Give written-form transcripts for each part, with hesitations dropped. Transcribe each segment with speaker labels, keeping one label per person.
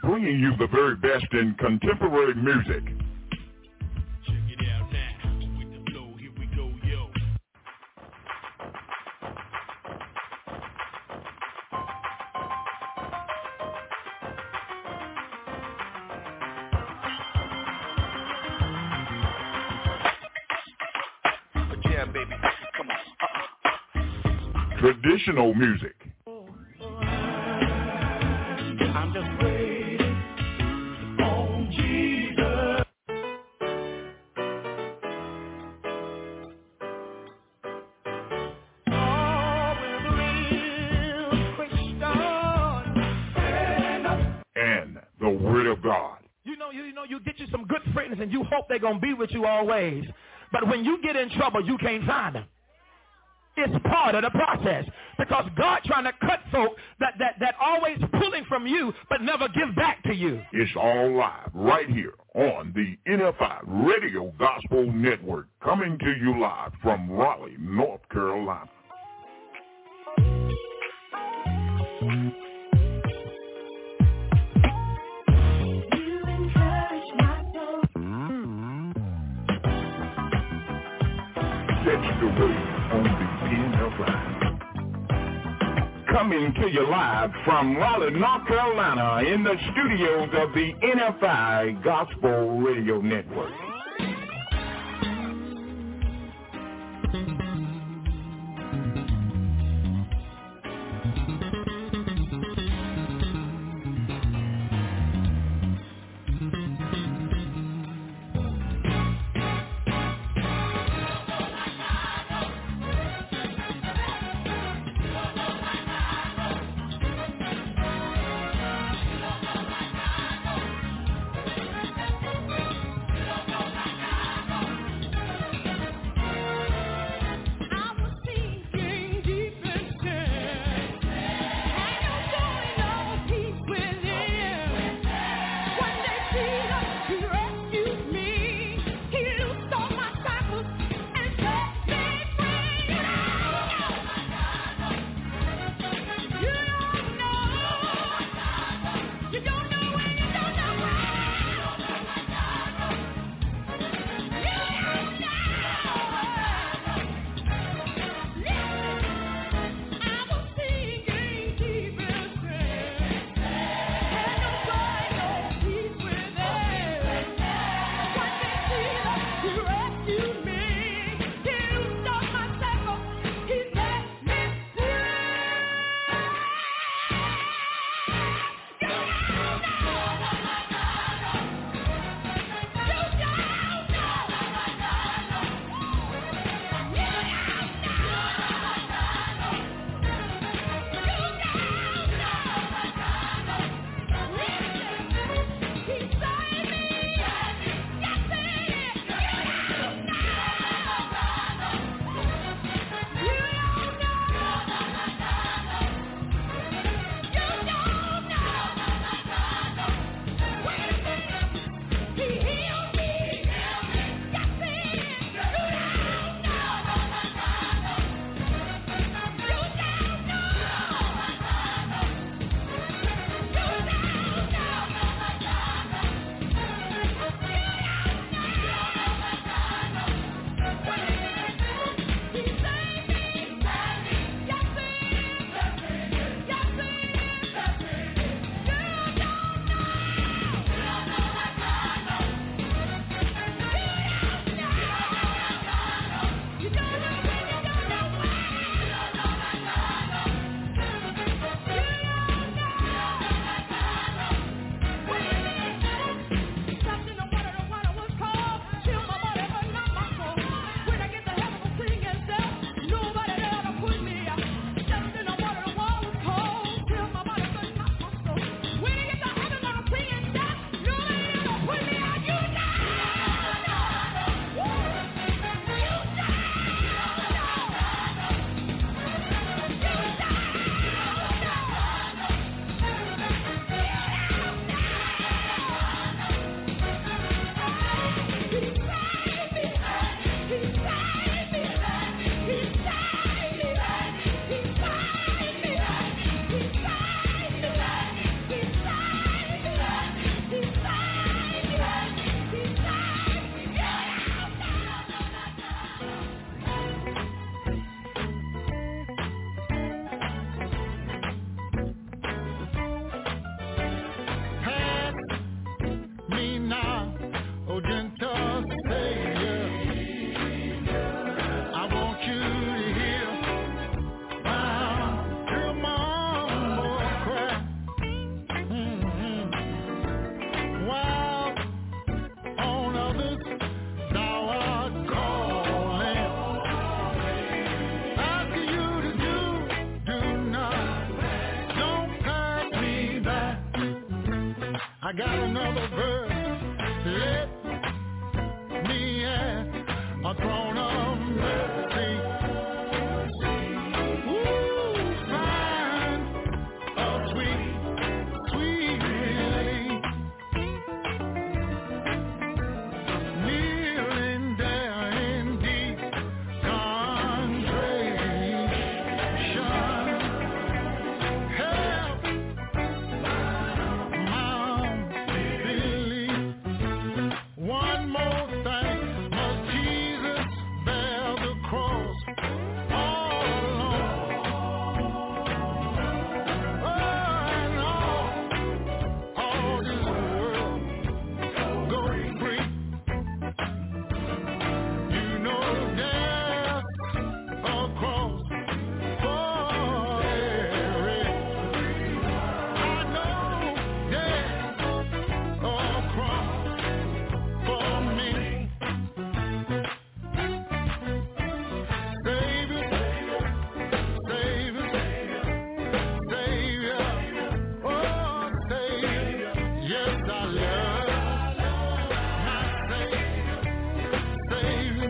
Speaker 1: bringing you the very best in contemporary music.
Speaker 2: Check it out now. With the flow, here we go, yo.
Speaker 3: Yeah, baby. Come on.
Speaker 1: Traditional music.
Speaker 2: I'm just waiting on Jesus.
Speaker 1: And the Word of God.
Speaker 4: You get you some good friends and you hope they're going to be with you always. But when you get in trouble, you can't find them. It's part of the process because God trying to cut folk that always pulling from you but never give back to you.
Speaker 1: It's all live right here on the NFI Radio Gospel Network, coming to you live from Raleigh, North Carolina. Catch the wave on the NFI. Coming to you live from Raleigh, North Carolina, in the studios of the NFI Gospel Radio Network.
Speaker 5: I got another verse. Let me at a throne of mercy. Ooh, find a sweet, sweet relief. Kneeling there in deep contrition. Help my unbelief. One more thing, must Jesus bear the cross all alone? And all this world go free. You know there's a cross for every. I know there's a cross for me. Savior, Savior, Savior, oh Savior, yes I love my Savior, Savior,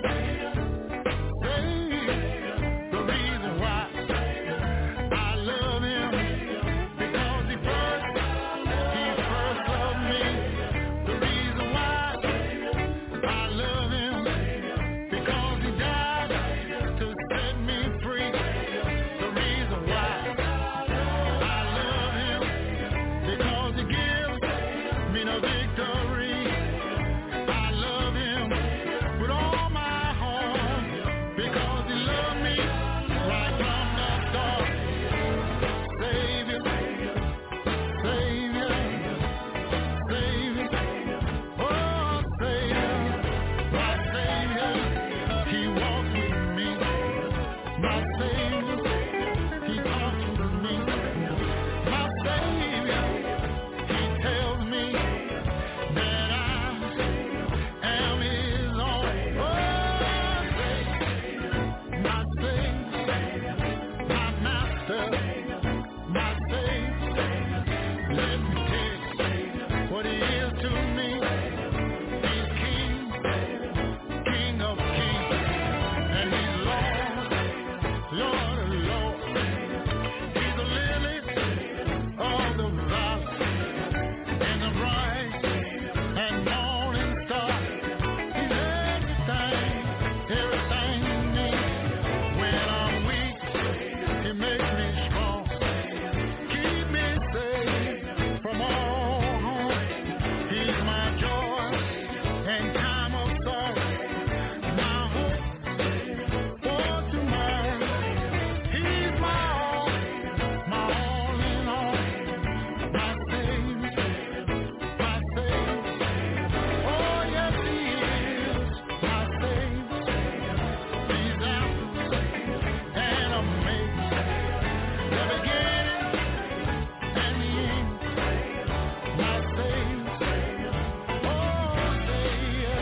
Speaker 5: Savior. The reason why I love Him because He first loved me. The reason why I love Him because He died to set me free. The reason why I love Him because He gives me the victory. I love Him with all my heart because He loved me right from the start. Savior, Savior, Savior, oh Savior, my Savior, He walks with me. My Savior, He talks with me. My Savior, He tells me that I am His own. Oh, Savior, my Savior, my Master, my Savior. Let me tell you what He is to me. He's King, King of kings, and He's Lord, Lord of lords. He's the lily of the valley and the bright and morning star. He's everything, everything you need. When I'm weak, He makes me strong. Keep me safe from all harm. He's my joy and time of sorrow. My hope for tomorrow. He's my all in all. My Savior, my Savior. Oh yes, He is my Savior. He's Alpha and Omega, the beginning and the end. My Savior, oh Savior.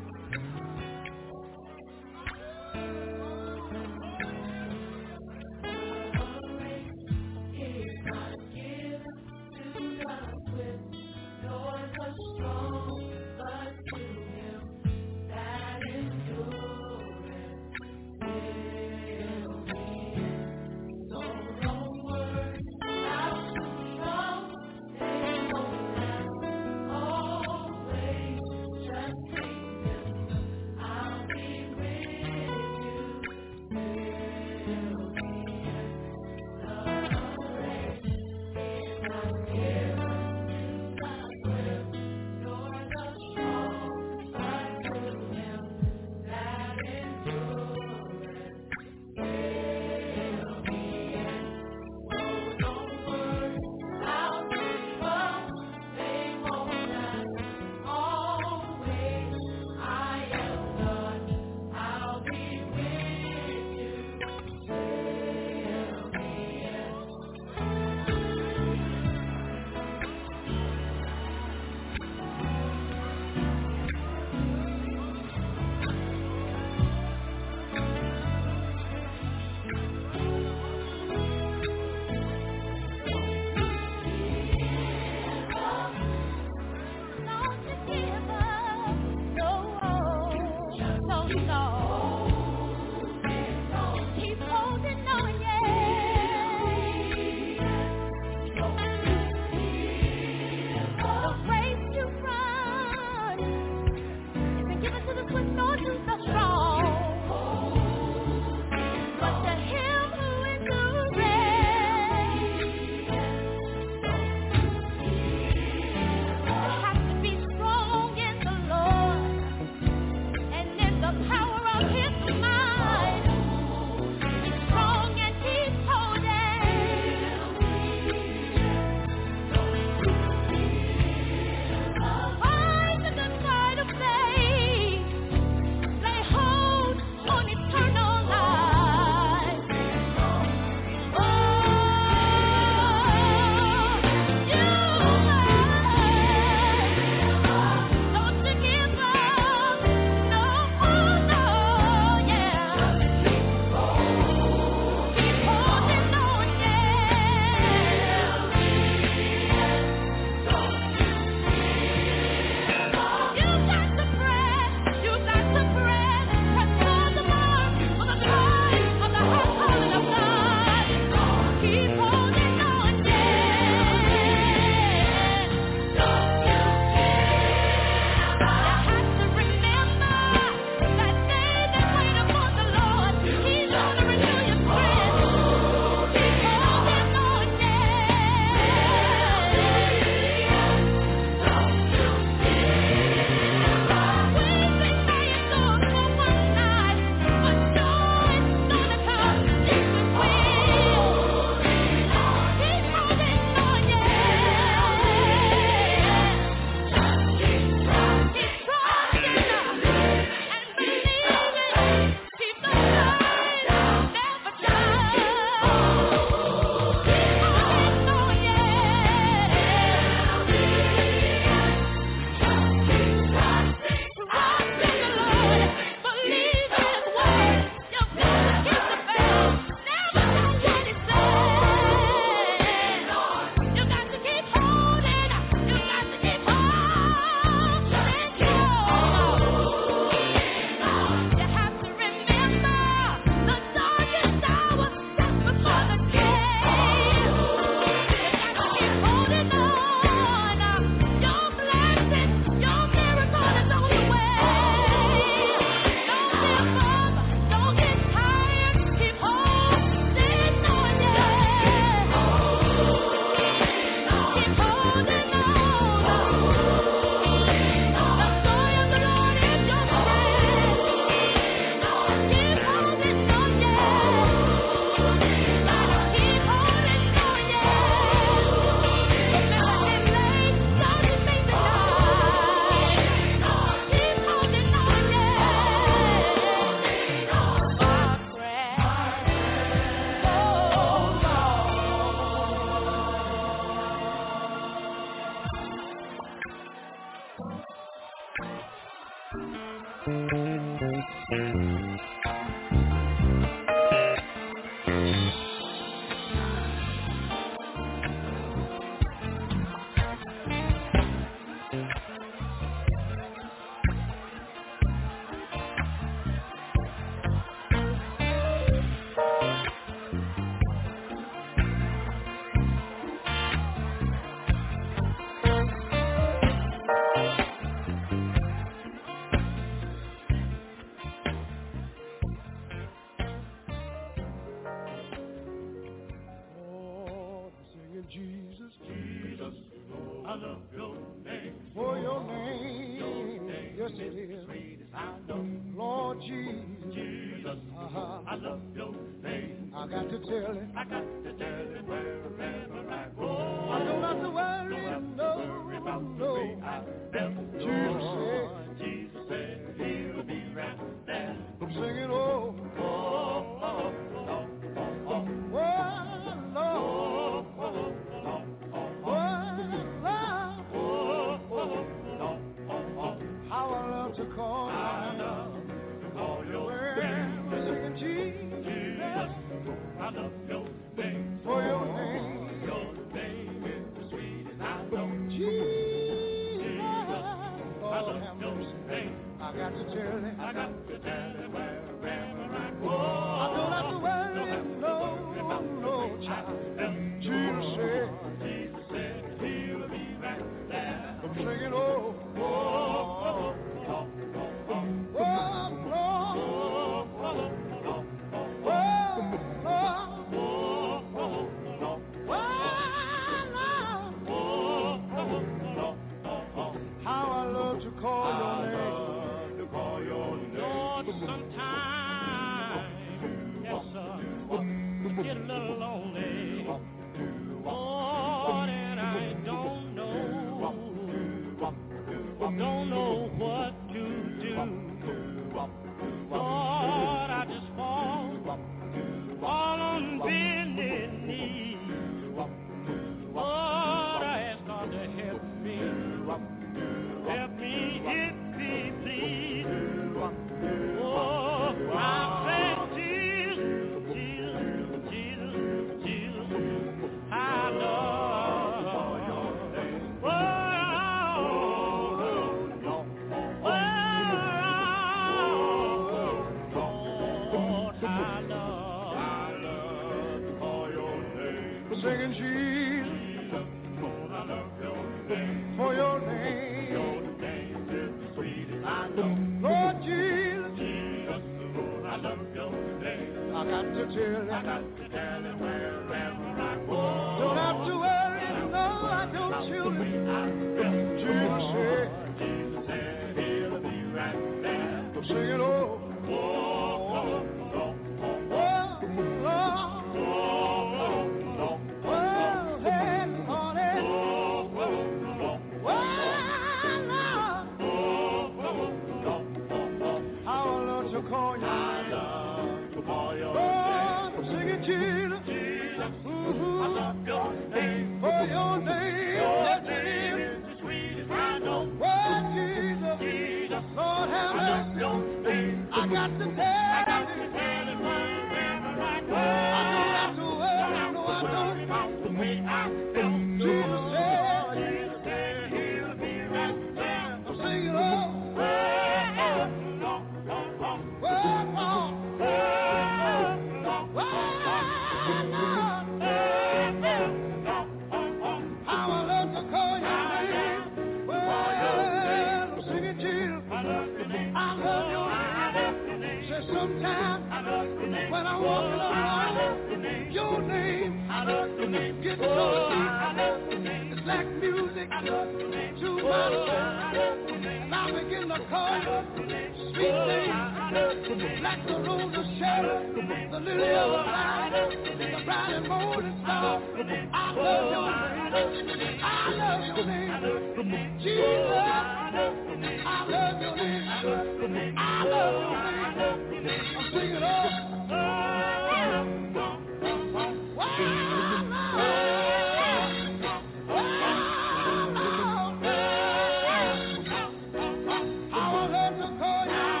Speaker 5: I love to call you.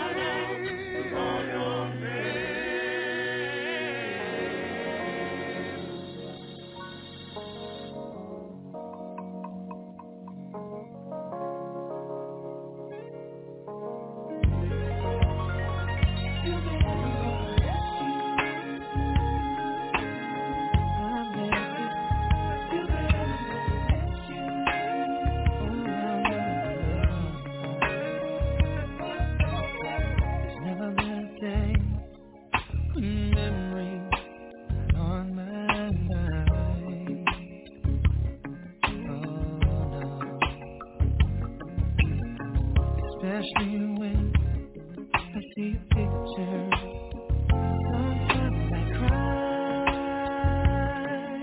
Speaker 6: especially when I see your picture. Sometimes I cry.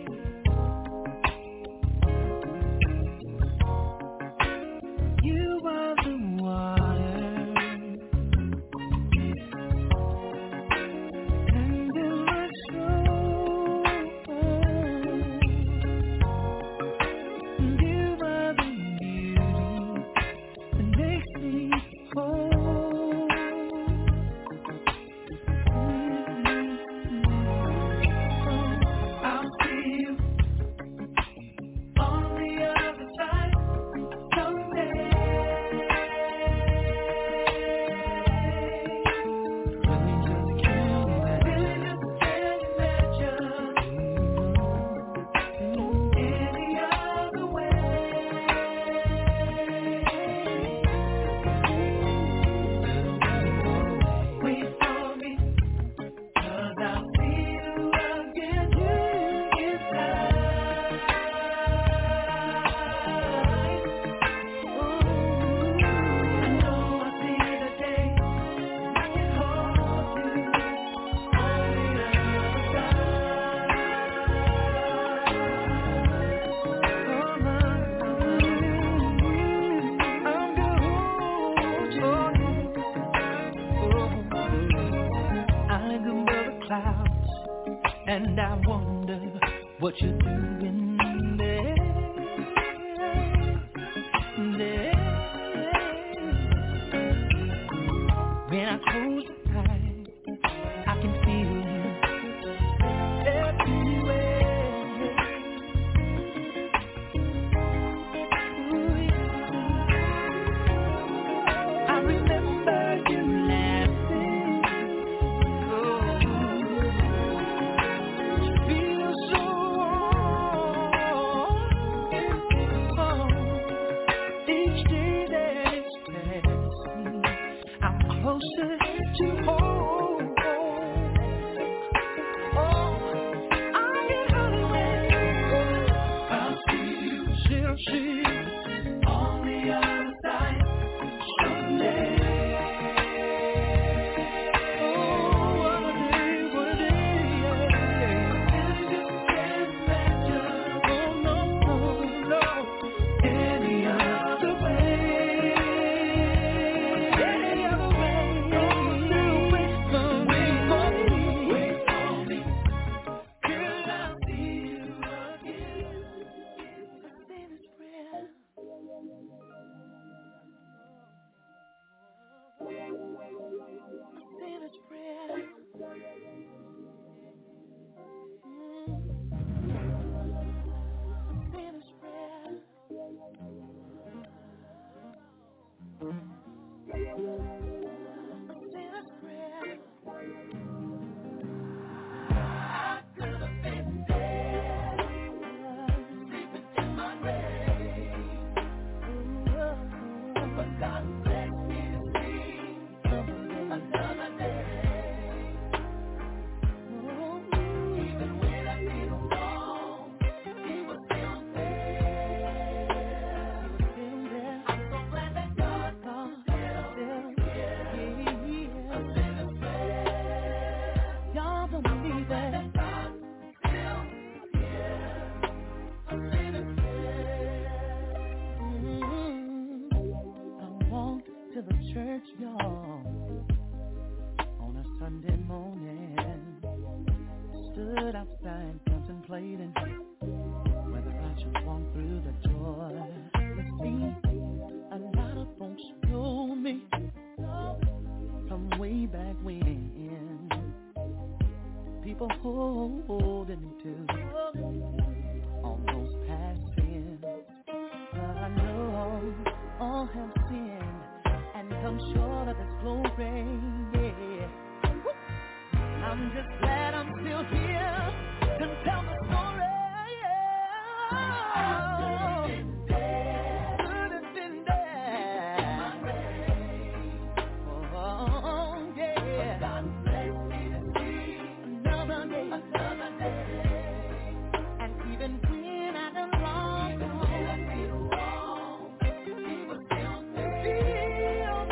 Speaker 6: You are the water, and in my soul, you are the beauty that makes me whole. I'll see you on the other side someday. Really just can't imagine any other way. Wait for me, 'cause I'll see you again inside. I know I'll see the day I can hold you on the other side. I'm gonna hold you. I go over the clouds and I wonder what you're doing there. When I close my eyes, I can feel you everywhere. Ooh, yeah. I remember you laughing. Feel so warm. Each day that is passing, I'm closer to home. Oh, I can hardly wait. I'll see you, she'll see you on the other side someday. Oh, what a day, yeah. And just can't imagine, oh no, any other way. Any other way. Still wait for me. Girl, I'll see you again. I say this prayer. Say this prayer. Say this prayer. Say this prayer. I could have been dead, sleeping in my grave, but God blessed me to see another day. Even when I did wrong, He was still there. I'm so glad that God still here. A sinner's prayer. Y'all don't believe that. God still here. A sinner's prayer. I walked to the church, y'all, on a Sunday morning. Stood outside contemplating whether I should walk through the door. You see, a lot of folks know me from way back when. People holding me to all those past sins. But I know all have sinned and come short of His glory. Yeah. I'm just glad I'm still here to tell the story. Could have been dead. Oh, yeah. God bless me to see another day. And even when I done wrong, He was still there.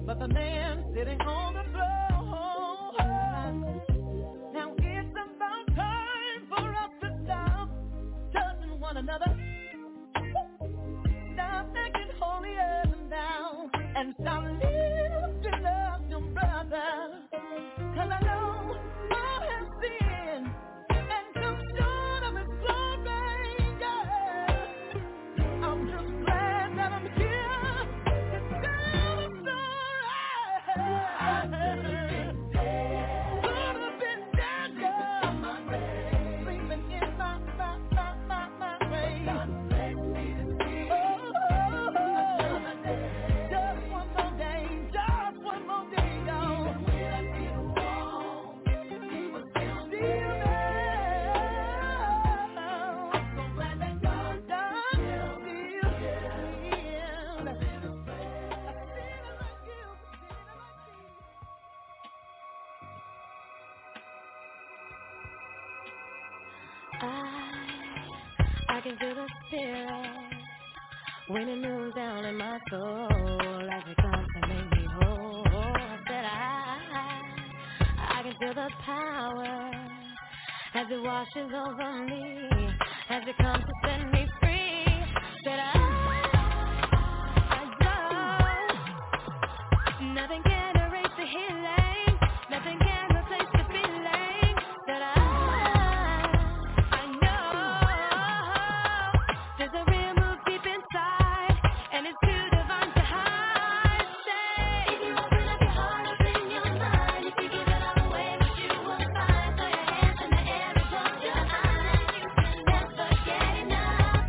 Speaker 6: but the man sitting on the floor. Now it's about time for us to stop judging one another. Stop acting holier than thou and stop lifting up your brother. 'Cause I know all have sinned and come short of His glory. Yeah. I'm just glad that I'm here to tell the story. Could have been dead, yeah. Sleeping in my grave. Just one more day, y'all. He was still there. I'm so glad that God still healed.
Speaker 7: I can feel the spirit when it moves down in my soul as it comes to make me whole. I said I can feel the power as it washes over me, as it comes to set me free. Said I know nothing can erase the healing, nothing can replace the feeling. Said I know there's a real move deep inside, and it's too divine to hide. Say, if you open up your heart, open your mind. If you give it all away, what you will find. Throw your hands in the air and close your eyes. You can never get enough.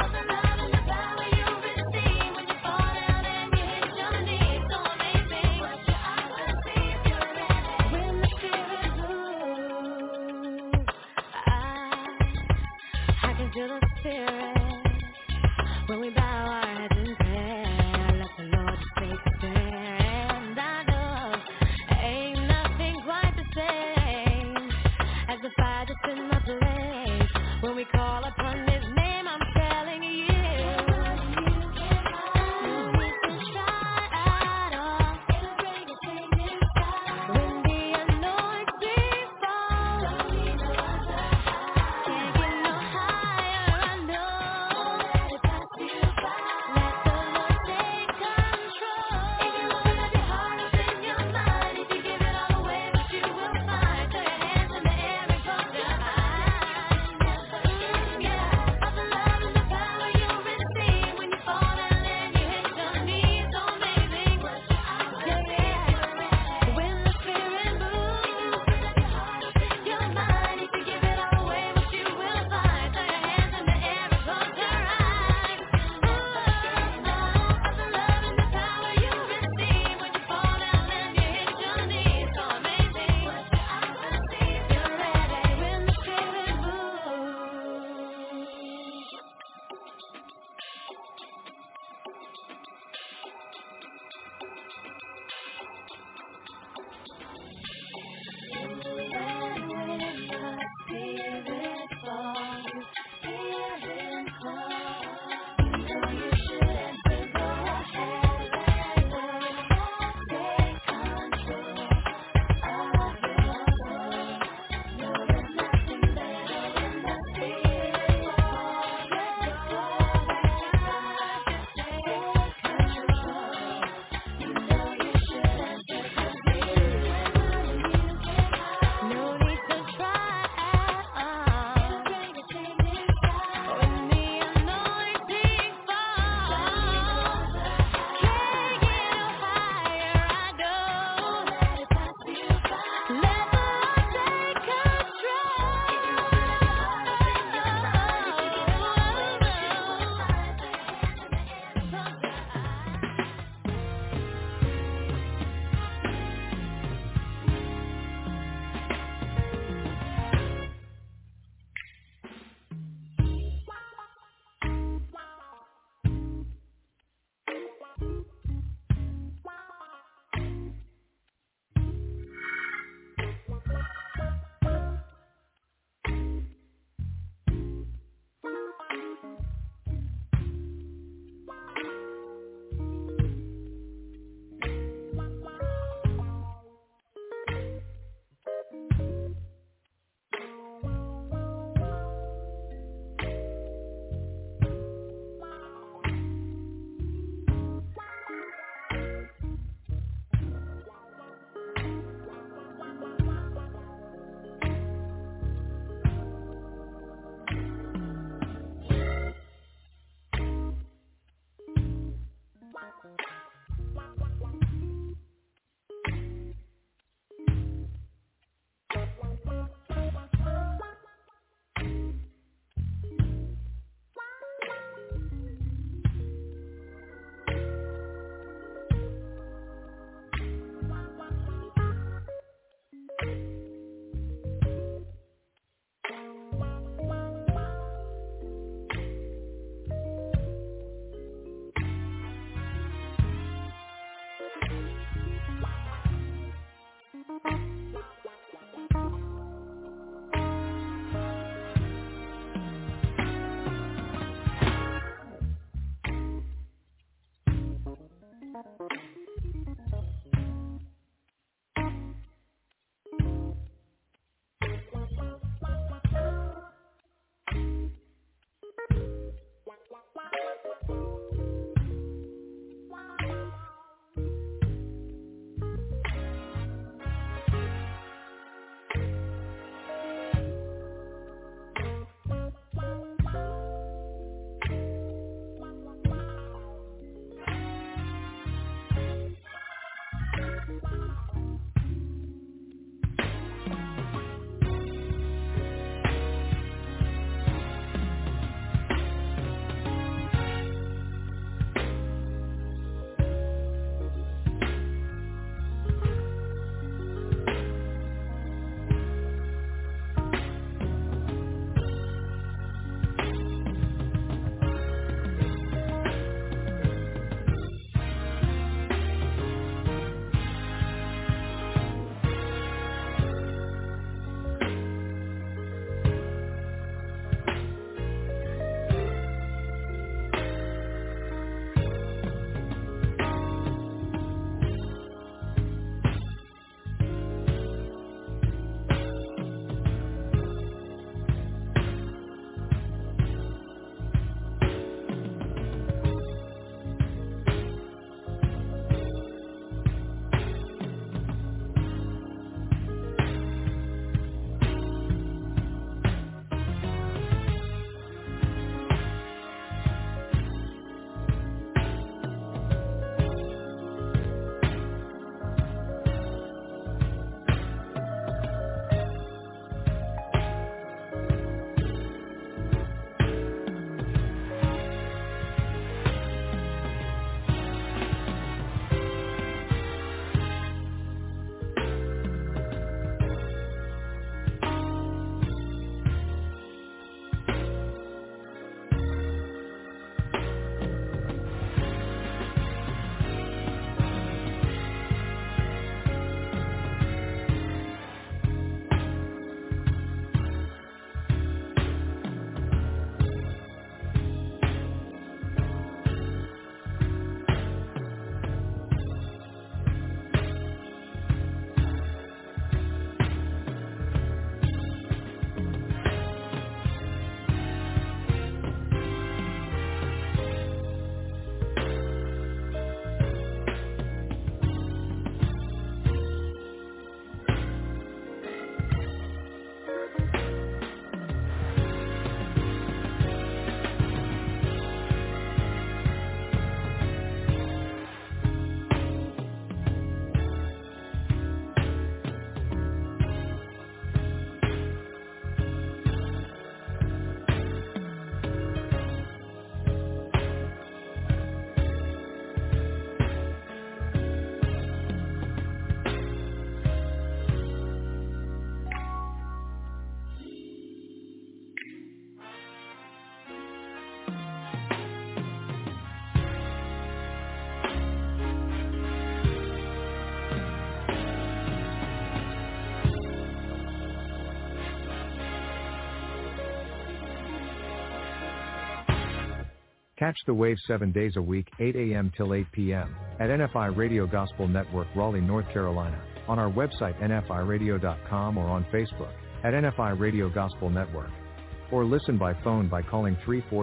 Speaker 8: Catch the wave 7 days a week, 8 a.m. till 8 p.m. at NFI Radio Gospel Network, Raleigh, North Carolina, on our website nfiradio.com or on Facebook at NFI Radio Gospel Network. Or listen by phone by calling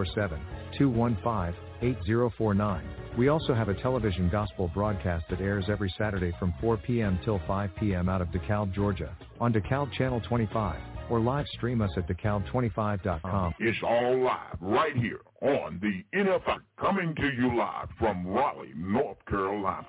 Speaker 8: 347-215-8049. We also have a television gospel broadcast that airs every Saturday from 4 p.m. till 5 p.m. out of DeKalb, Georgia, on DeKalb Channel 25, or live stream us at DeKalb25.com.
Speaker 1: It's all live right here on the NFI, coming to you live from Raleigh, North Carolina.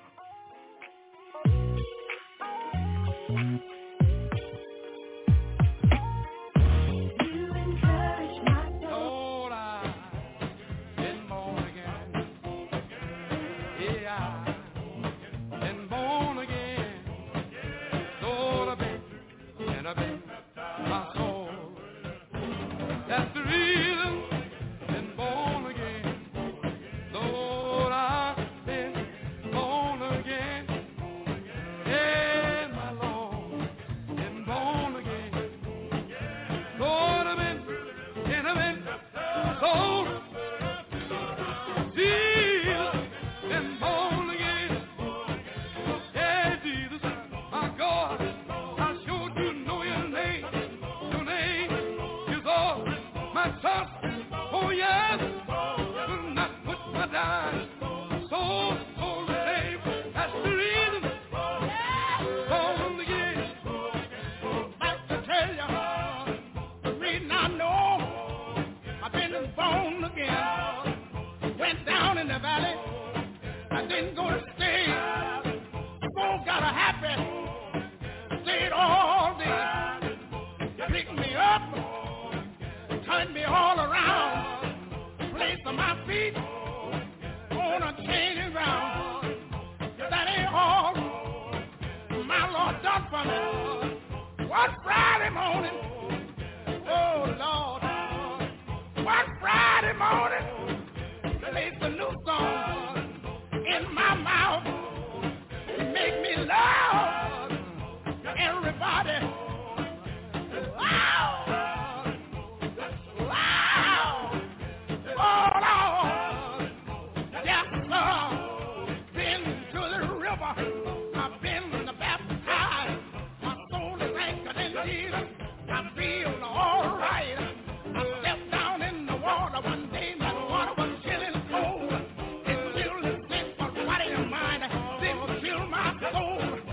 Speaker 5: That's the reason I'm born again. Lord, I've been born again. Yeah, my Lord, been born again. Lord, I've been Lord, Jesus, been born again. Yeah, Jesus, my God, I sure do know your name. Your name is all. My trust, oh yes, will not put my dime. Soul saved, that's the reason. Born again. Back to tell you, the reason I know I've been born again. Went down in the valley, I didn't go to stay. Folk got a happy, stayed all day. Picked me up, turned me all around, placed on my feet, on a changing ground. That ain't all my Lord done for me. One Friday morning, oh Lord, one Friday morning, placed a new song in my mouth, make me loud, everybody, wow. I feel all right. I stepped down in the water one day. That water was chilling cold. It chilled the sink, but what in your mind? It chilled my soul.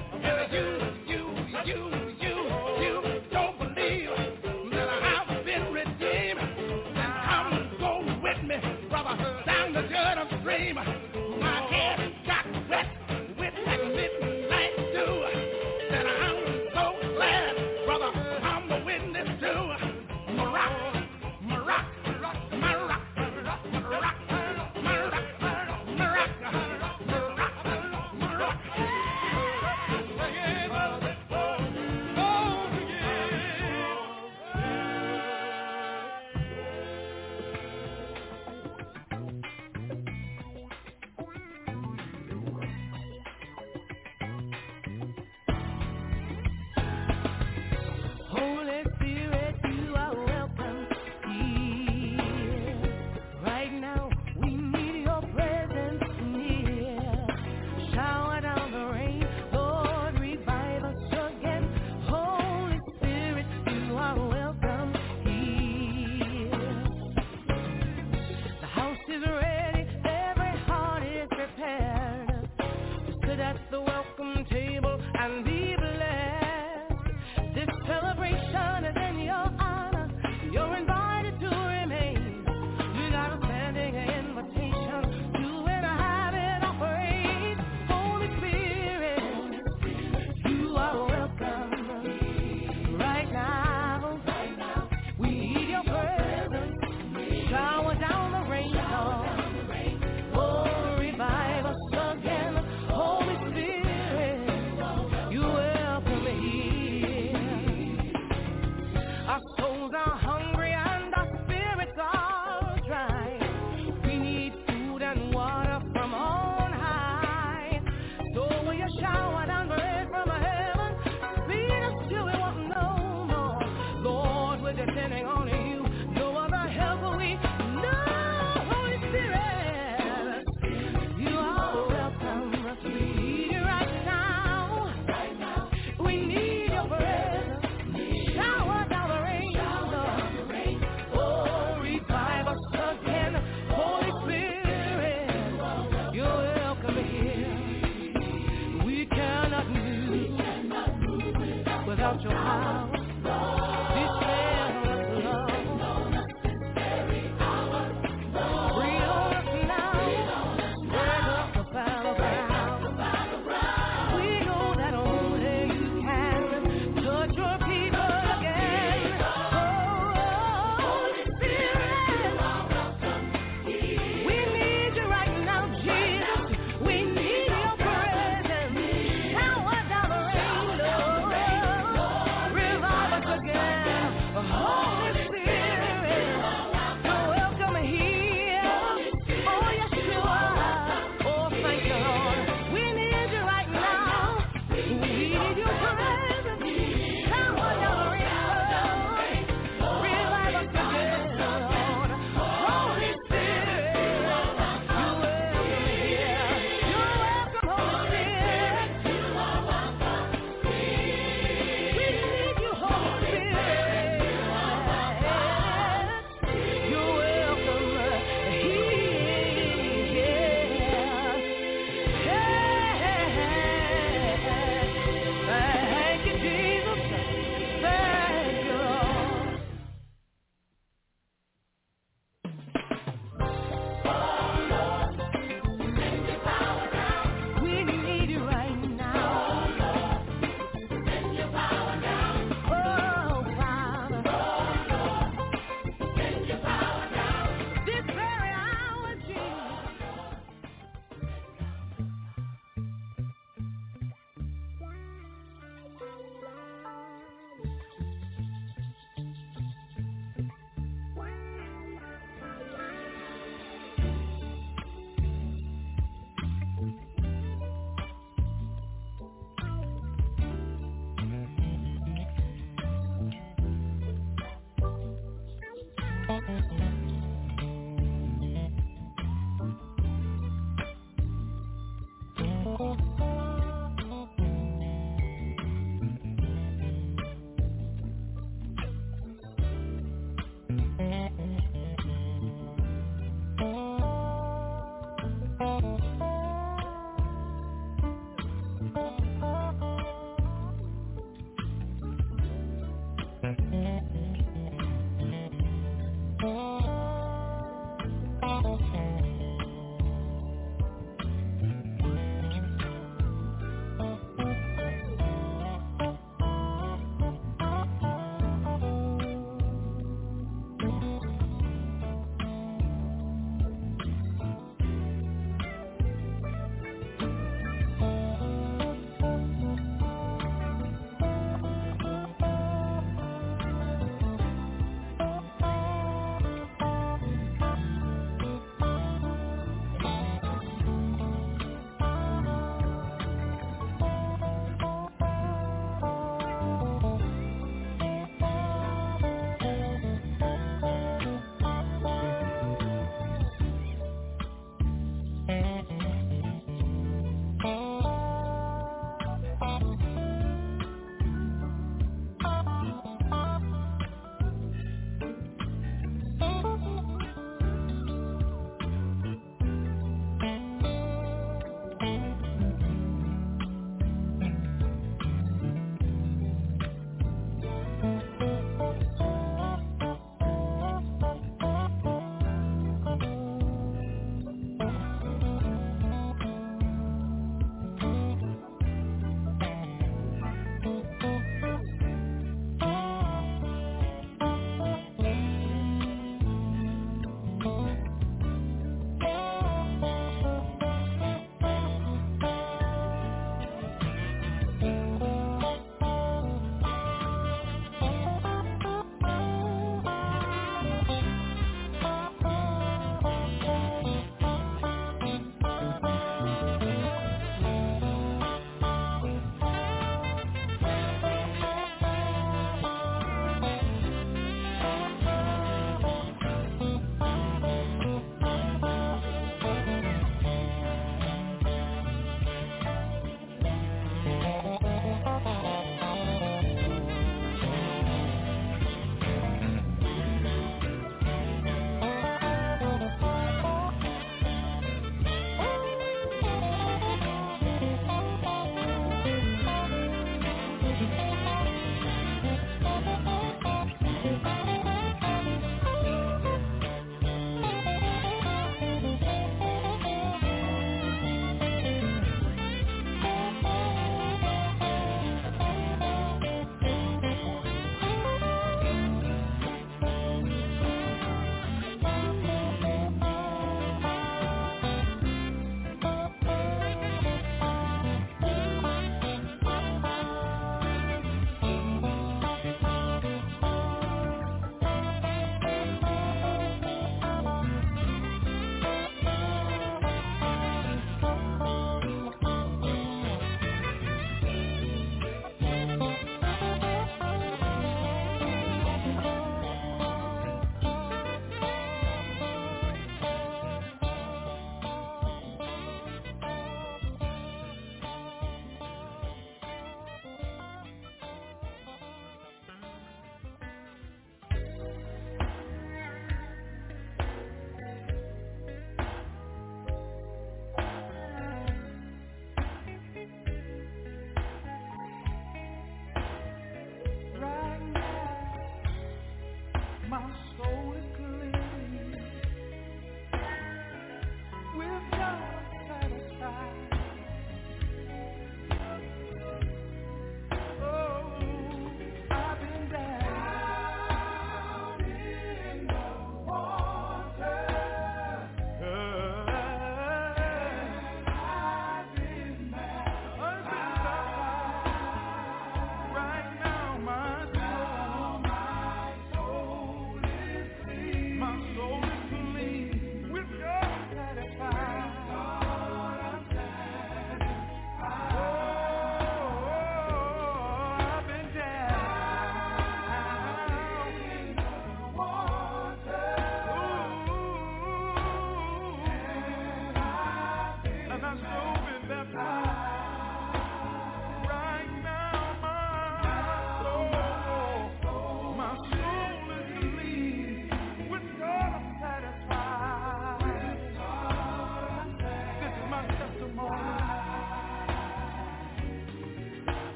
Speaker 6: out your power.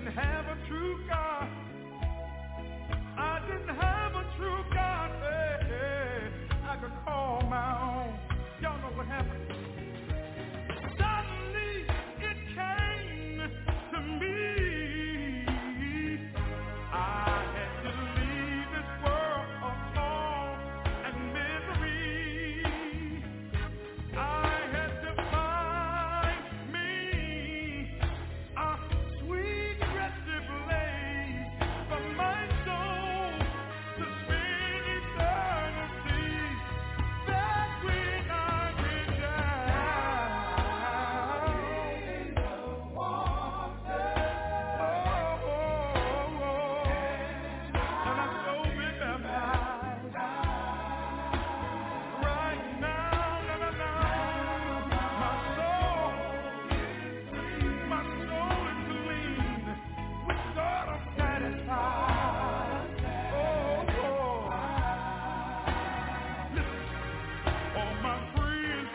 Speaker 5: didn't have a true God. I didn't have a true God. I could call my own. Y'all know what happened? Suddenly it came to me. I had to leave this world of all and misery. I had to find me a sweet resting place for my soul to spend eternity. That's when I went down in the water. And I'm so baptized right now. My soul is clean. With God I'm satisfied. Listen, all my friends,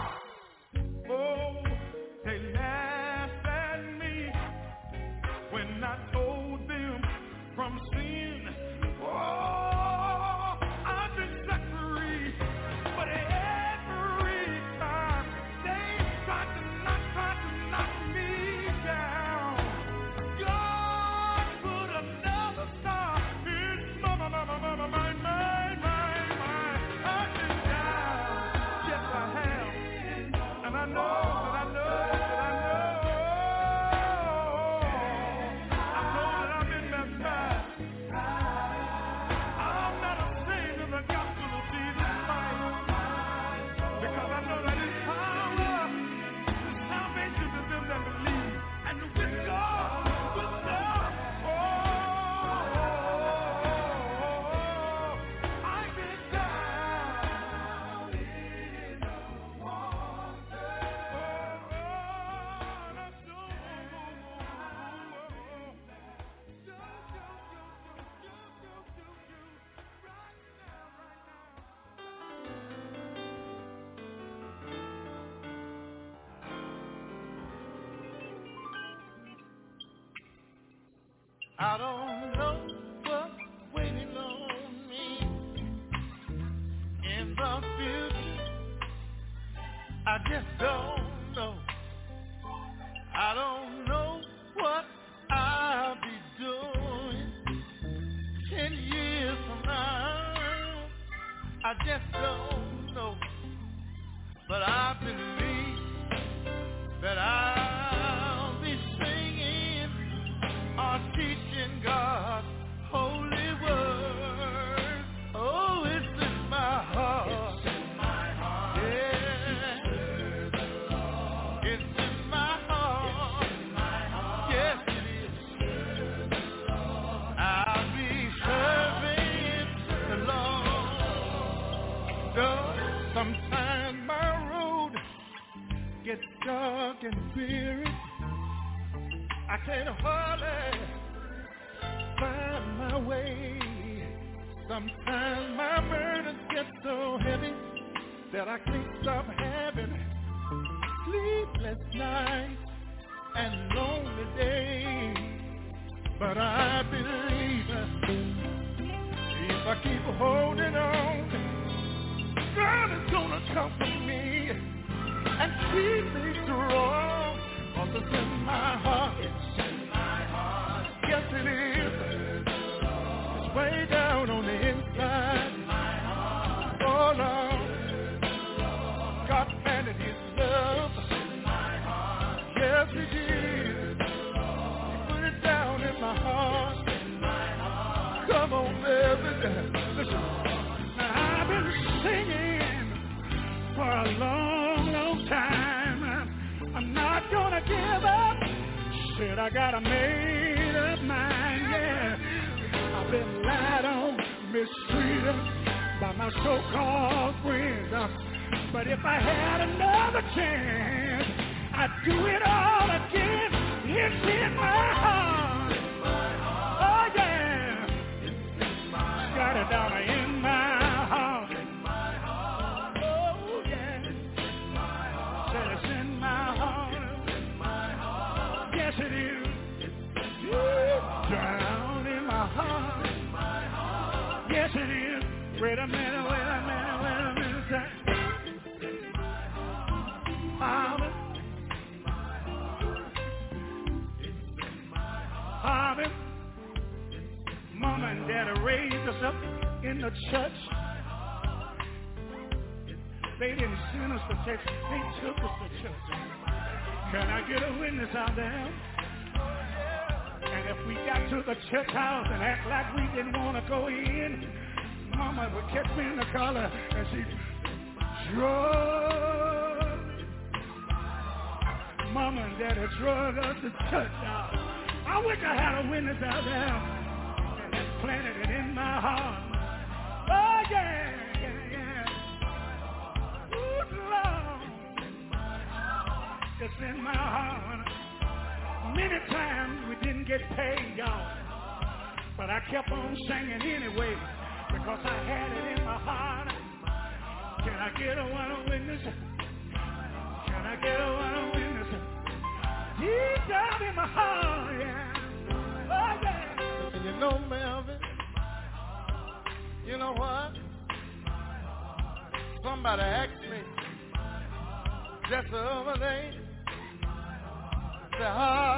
Speaker 5: they laughed at me when I told them from sin. I've been set free, but every time they tried to knock me down, God put another star in my mind. I've been down, yes I have, and I know that I've been baptized. I'm not ashamed of the gospel of Jesus Christ, because I know that His power, His salvation to them that believe, and with God, I've been down in the water. I don't know what's waiting on me in the future. I just don't know. I don't know what I'll be doing 10 years from now. I just don't know. But I believe that I'll be singing or teaching God's holy word. Oh, it's in my heart. It's in my heart. Yeah. It's in my heart. It's in my heart. Yes, it is. I'll be serving the Lord. Though sometimes my road gets dark and weary, I can't hardly find my way. Sometimes my burdens get so heavy that I can't stop having sleepless nights and lonely days. But I believe if I keep holding on, God is gonna comfort me and keep me strong. 'Cause it's in my heart. It's in my heart. Yes, it is. It's way down on the inside. It's in my heart. Oh, Lord. God planted His love. It's in my heart. Yes, He did. He put it down in my heart. It's in my heart. Come on, baby. Listen. Now, I've been singing for a long, long time. I'm not gonna give up. Said I got a made up mind, yeah. I've been lied on, mistreated by my so-called friends. But if I had another chance, I'd do it all again. It's in my heart. Oh yeah. Got it down in my heart. Oh yeah. Said it's in my heart. Yes, it is. Wait a minute. Harvey, Mama and Daddy raised us up in the church. They didn't send us to church, they took us to church. Can I get a witness out there? And if we got to the church house and act like we didn't want to go in, Mama would catch me in the collar and she'd drug. Mama and Daddy drug us to church house. I wish I had a witness out there and had planted it in my heart. Oh yeah. Good Lord. It's in my heart. Many times we didn't get paid, y'all. But I kept on singing anyway because I had it in my heart. Can I get a one witness? Can I get a one witness? Deep down in my heart, yeah. Oh, yeah. And you know, Melvin, you know what? Somebody asked me just the other day, said,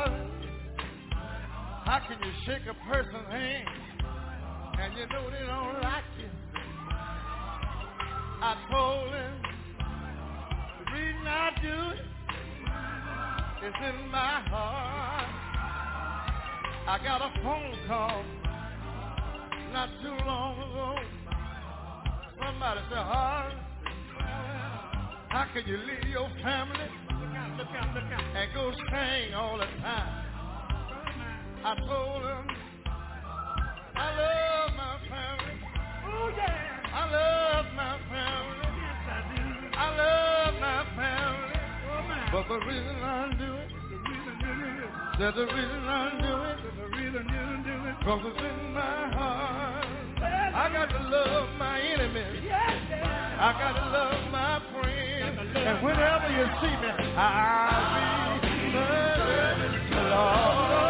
Speaker 5: how can you shake a person's hand and you know they don't like you? I told him, the reason I do it, it's in my heart. I got a phone call not too long ago. Somebody said, Harvey, how can you leave your family and go sing all the time? I told him, I love my family. Oh yeah. I love my family. Yes, I do. I love my family. But the reason I do it, that's the reason I do it, because it's in my heart. I got to love my enemies. I got to love my friends. And whenever you see me, I'll be the Lord.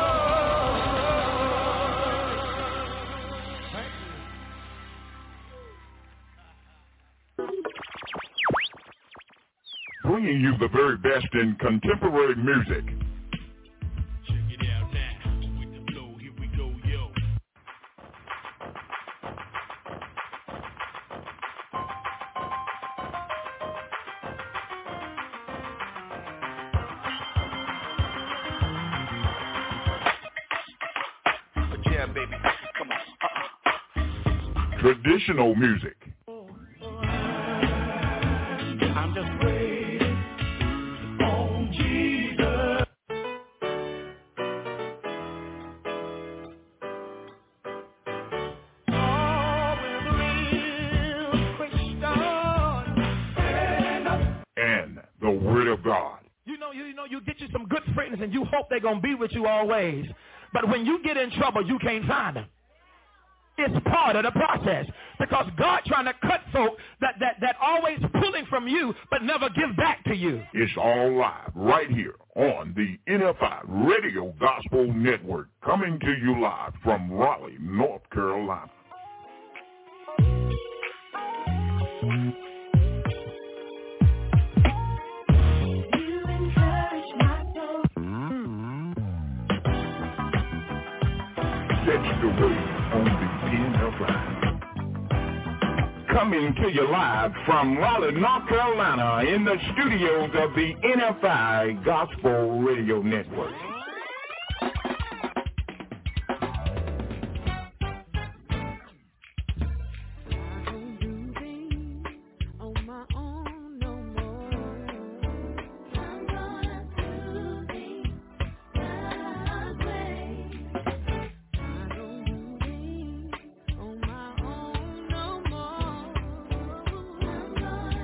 Speaker 1: Bringing you the very best in contemporary music.
Speaker 2: Check it out now. With the flow, here we go, yo.
Speaker 3: Yeah, baby. Come on.
Speaker 1: Traditional music.
Speaker 5: I'm just waiting on Jesus. Oh, with real Christian.
Speaker 1: And the Word of God.
Speaker 4: You get you some good friends and you hope they're going to be with you always. But when you get in trouble, you can't find them. It's part of the process because God trying to cut folk that always pulling from you but never give back to you.
Speaker 1: It's all live right here on the NFI Radio Gospel Network, coming to you live from Raleigh, North Carolina. Catch the wave on the NFI. Coming to you live from Raleigh, North Carolina, in the studios of the NFI Gospel Radio Network.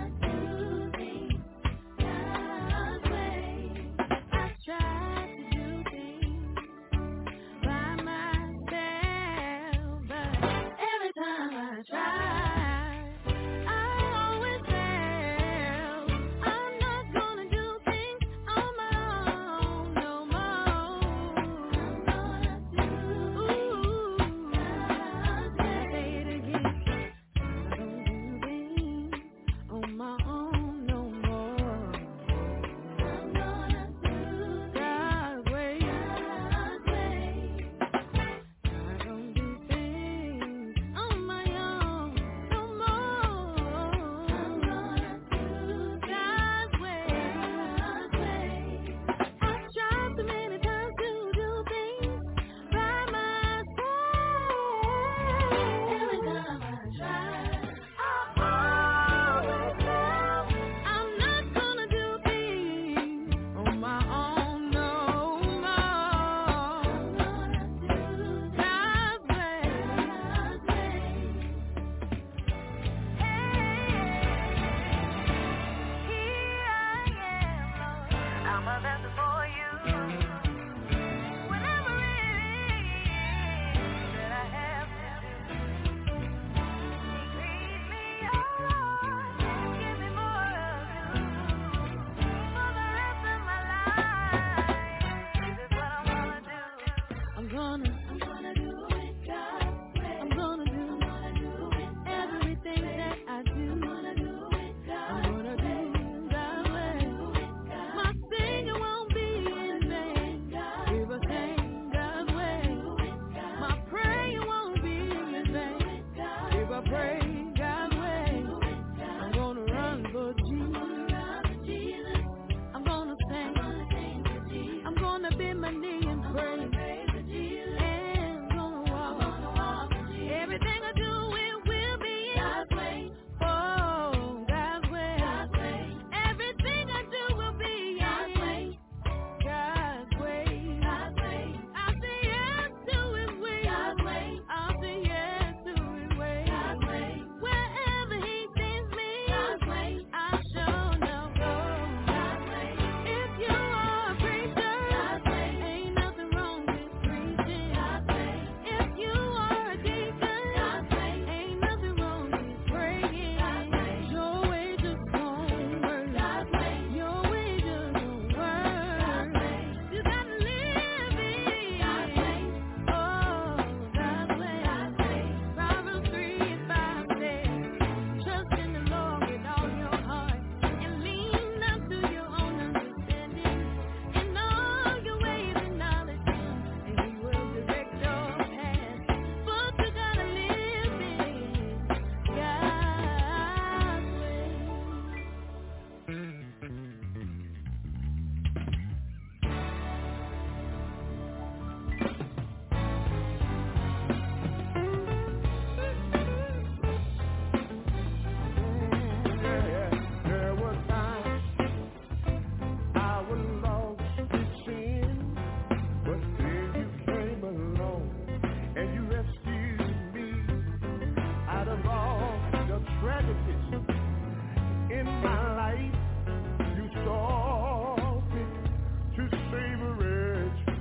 Speaker 7: Try to do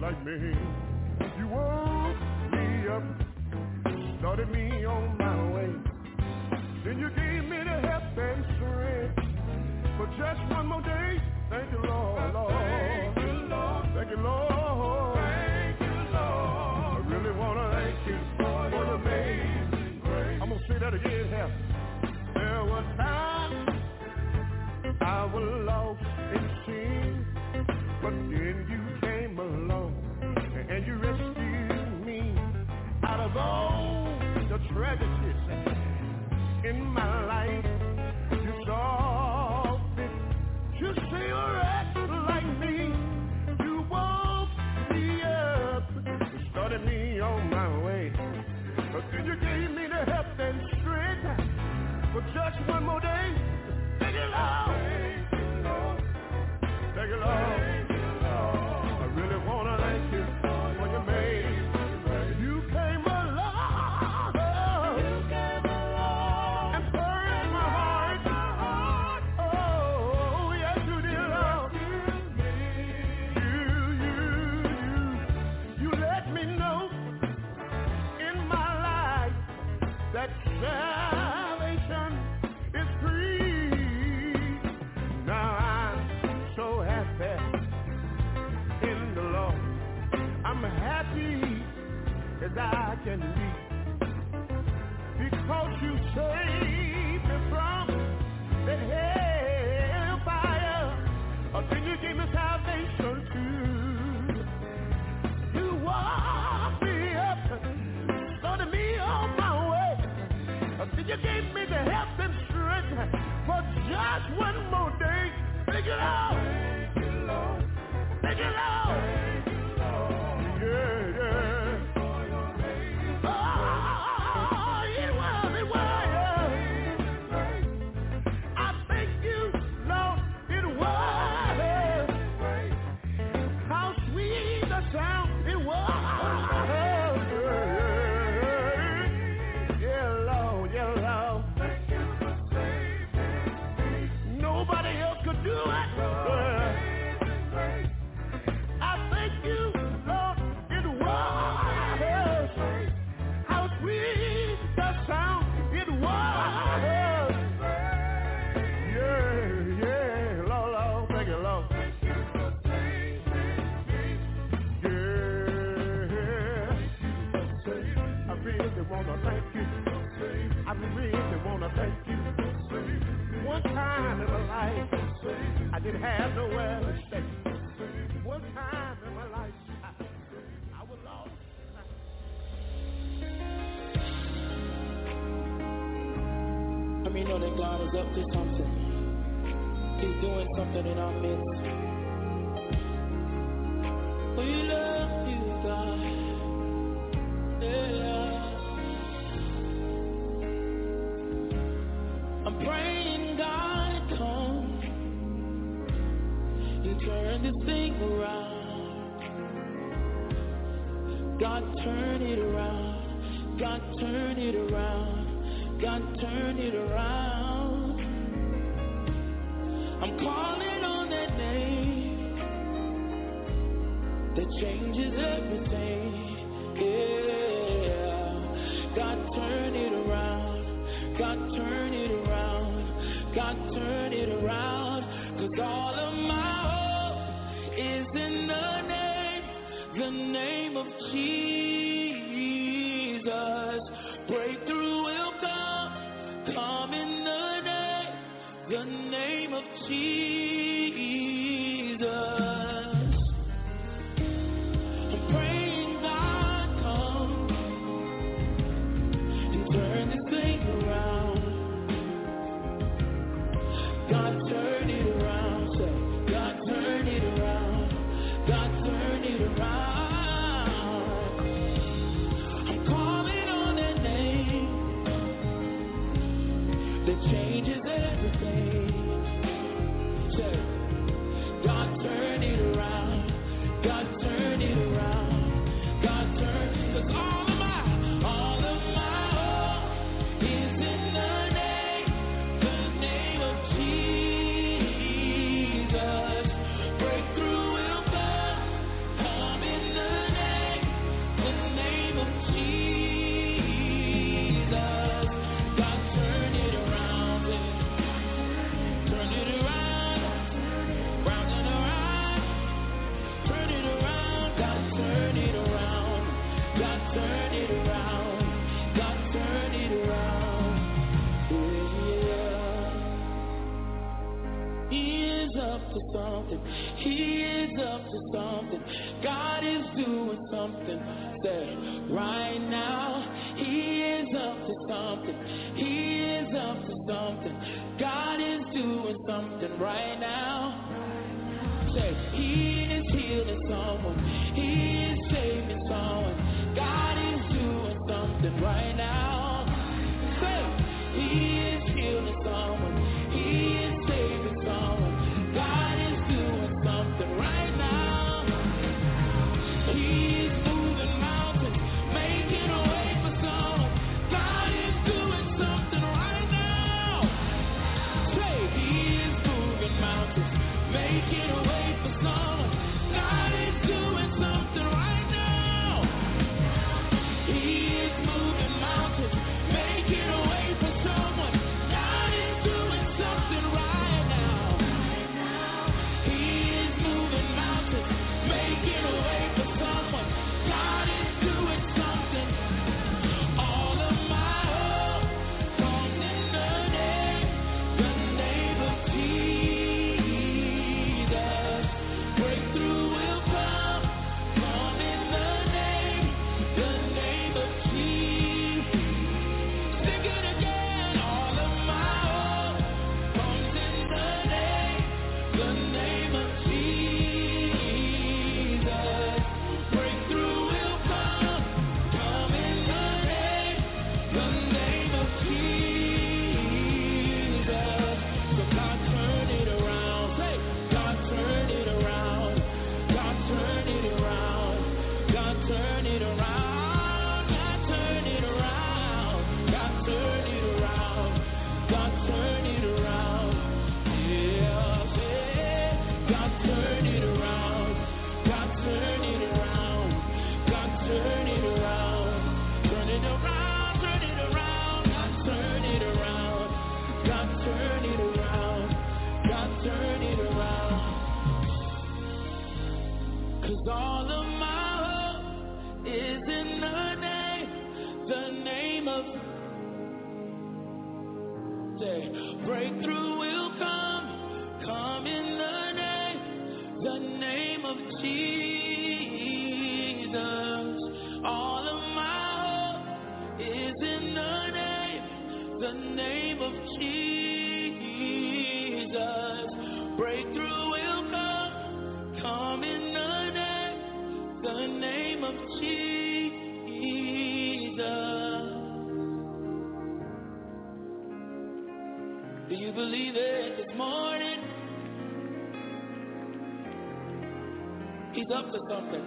Speaker 5: like me. You woke me up, started me on my way. Then you gave me the help and strength for just one more day. Thank you, Lord, Lord. Thank you, Lord. Thank you, Lord. Thank you, Lord. I really want to thank you for your amazing grace. I'm going to say that again here. There was times I was lost in sin, but then you came along and you rescued me out of all the tragedies in my life. You saw fit to save a wretch like me. You woke me up, you started me on my way, but then you gave me the help and strength for just one more day. Thank you, Lord. Thank you, Lord. I really want to thank you for your amazing grace. You came along and purged my heart. Oh, yes, you did, Lord. You let me know in my life that salvation is free. Now I'm so happy in the Lord. I'm happy as I can be, because you saved me from that hellfire. Then you gave me salvation too. You walked me up, started me on my way. Then you gave me the help and strength for just one more day. Thank you, Lord. Thank you, Lord. Yeah, yeah. Oh, it was, yeah. I thank you, Lord, it was. How sweet the sound it was. Yeah, Lord, yeah, Lord. Nobody else could do it. I thank you, Lord, it was. How sweet the sound it was. Yeah, yeah, Lord, Lord, thank you, Lord. Yeah, I really want to thank you. I really want to thank you. One time in my life, I didn't have nowhere to stay. One time in my life, I was lost.
Speaker 6: I mean, know that God is up to something. He's doing something in our midst. We love you, God. Yeah. I'm praying, God, come and turn this thing around. God, turn it around. God, turn it around. God, turn it around. I'm calling on that name that changes everything. Yeah. God, turn it around. God, turn it around. God, turn it around. 'Cause all of my hope is in the name of Jesus. Breakthrough will come in the name of Jesus. I'm praying, God, come and turn this thing around. God, turn it around. Say, God, turn it around. God, turn it around. I'm calling on that name that changes everything. Say, God, turn it around. God, turn it around. God, turn. 'Cause all of my hope is in the name of Jesus. Breakthrough will come in the He is up to something. God is doing something. Say, right now, He is up to something. He is up to something. God is doing something right now. Say, He is healing someone. He is saving someone. God is doing something right now. Say, He is healing someone. He is saving someone. God is doing something right now. He is moving mountains, making a way for someone. God is doing something right now. Say, He is moving mountains, making a way for someone. God is doing something right now. He is moving mountains, making a way for someone. God is doing something right now. He is moving mountains, making a way for someone. God is doing something. All of my hope comes in the name of Jesus. Breakthrough will come in the name of Jesus. Sing it again. All of my hope comes in the name of Jesus. Breakthrough will come in the name of Jesus. So God turn it around. Say, God turn it around. God turn it around. God turn it around. God turn it around. God turn it around. God turn it around. Yeah, say, God turn it around. God turn it around. God turn it around. Turn it around. Turn it around. God turn it around. God turn it around. God turn it around. 'Cause all of my hope is in the name of. Say, breakthrough will come in the name of Jesus. All of my hope is in the name of Jesus. Breakthrough will come in the name of Jesus. Do you believe it this morning? He's up to something.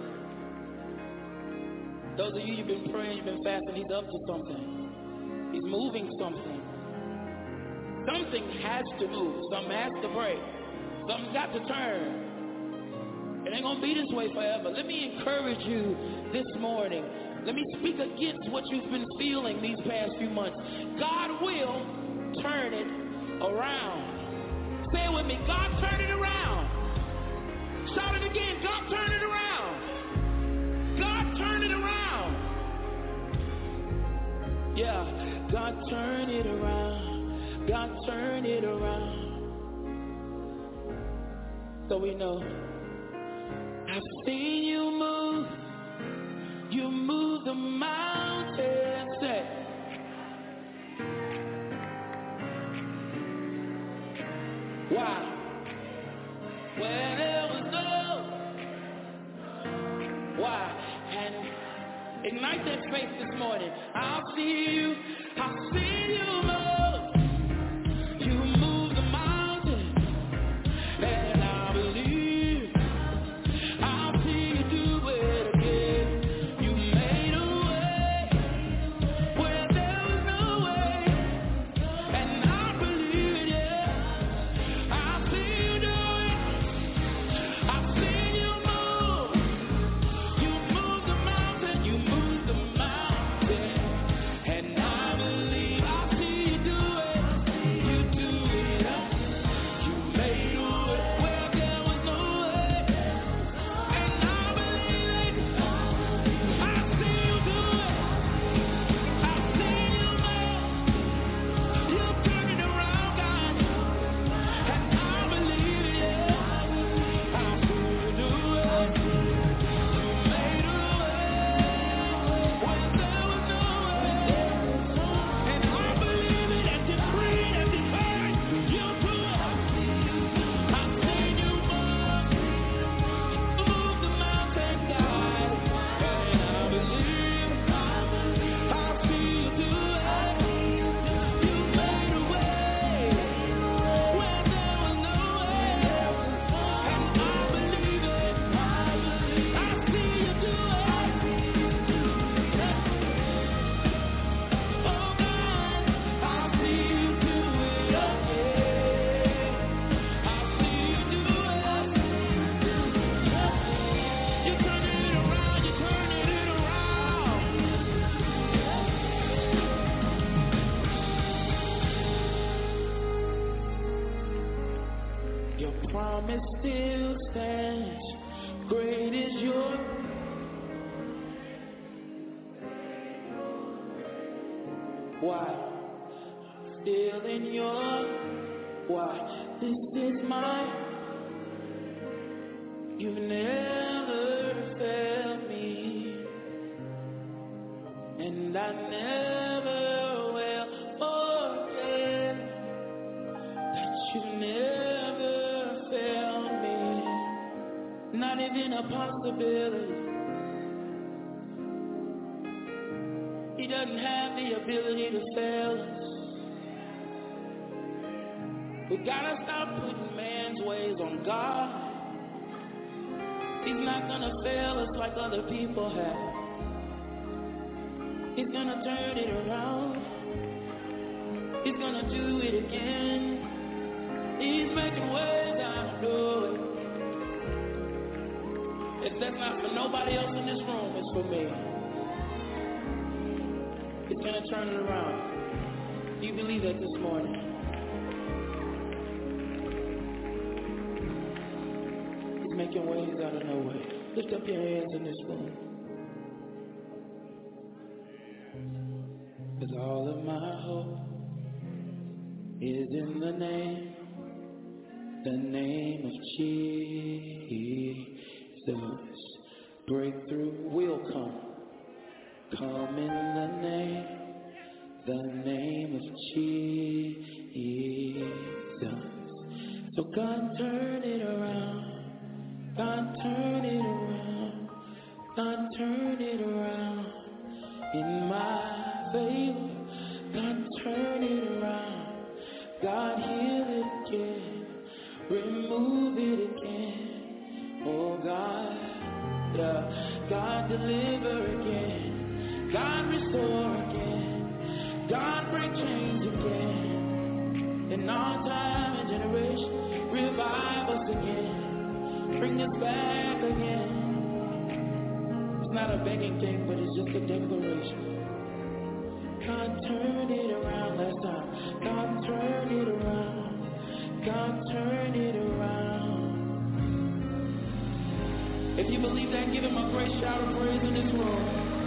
Speaker 6: Those of you who've been praying, you've been fasting, He's up to something. He's moving something. Something has to move. Something has to break. Something's got to turn. It ain't going to be this way forever. Let me encourage you this morning. Let me speak against what you've been feeling these past few months. God will turn it around. Say it with me. God, turn it around. Shout it again. God, turn it around. God, turn it around. Yeah. God, turn it around. God, turn it around. So we know. I've seen you move. You move the mountains. Say. Why? Where there was no. Why? And ignite that faith this morning. I'll see you. I'll see you move. You move the mountain. And I believe. I'll see you do it again. You made a way where there was no way. And I believe it, yeah. I've seen you do it. I've seen you move. You move the mountain. You move the mountain. And I believe I'll see you it still stands. Great is your why? Still in your why? This is mine. You've never failed me, and I never will forget that you never failed me. Not even a possibility. He doesn't have the ability to fail us. We gotta stop putting man's ways on God. He's not gonna fail us like other people have. He's gonna turn it around. He's gonna do it again. He's making ways out of no way. If that's not for nobody else in this room, it's for me. He's gonna turn it around. Do you believe that this morning? He's making ways out of no way. Lift up your hands in this room. 'Cause all of my hope is in the name of Jesus. Breakthrough will come in the name of Jesus. So God turn it around, God turn it around, God turn it around in my favor. God turn it around, God heal it again, remove it again. Oh God, yeah. God deliver again, God restore again, God break chains again. In our time and generation, revive us again, bring us back again. It's not a begging thing, but it's just a declaration. God turn it around last time. God turn it around. God turn it around. If you believe that, give him a great shout of praise in this room.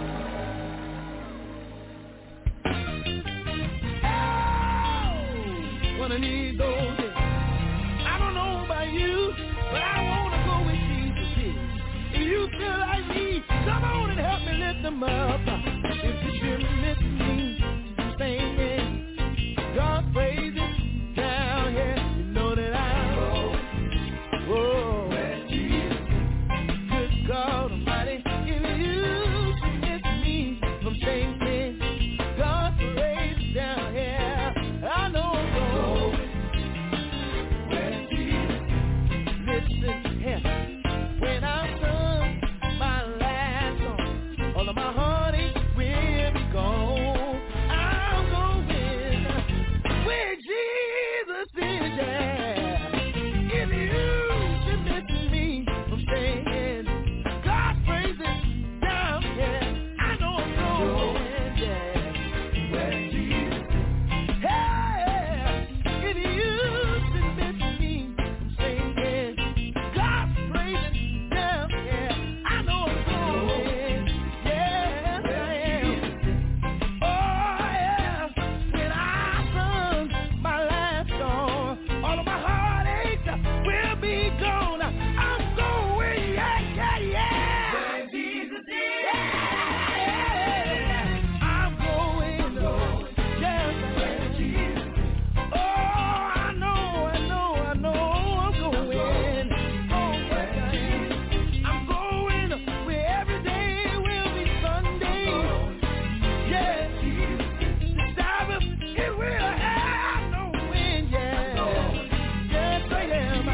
Speaker 6: Wanna need those. I don't know about you, but I wanna go with Jesus. If you feel like me, come on and help me lift them up. If you should miss me, singing God praises down here, you know that I'm where Jesus. Good God Almighty, if you should miss me from singing God praises down here, I know I'm going where Jesus. Listen here, when I'm done my last song, all of my heartache will be gone. I'm going where Jesus is there. If you should miss me from saying God praises down here, I know I'm going there where Jesus. Hey, if you should miss me from saying God praises down here, I know I'm going. Yes, I am. Oh yeah, when I sung my last song, all of my heartaches will be gone. I'm going, yeah. Where Jesus is. Yeah, I'm going, yes, where Jesus. Oh, I know, I'm going. Oh, yes, I am. I'm going where every day will be Sunday. Yeah, the Sabbath, it will have no end. Yeah, yes, I am.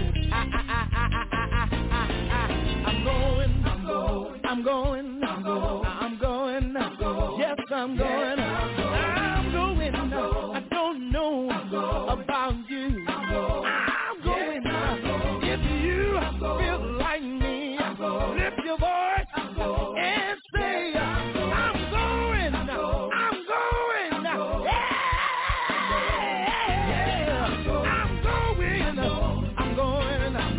Speaker 6: I'm going. Yes, I'm going. I don't know about you. I'm going. If you feel like me, lift your voice and say, I'm going. Yeah, I'm going.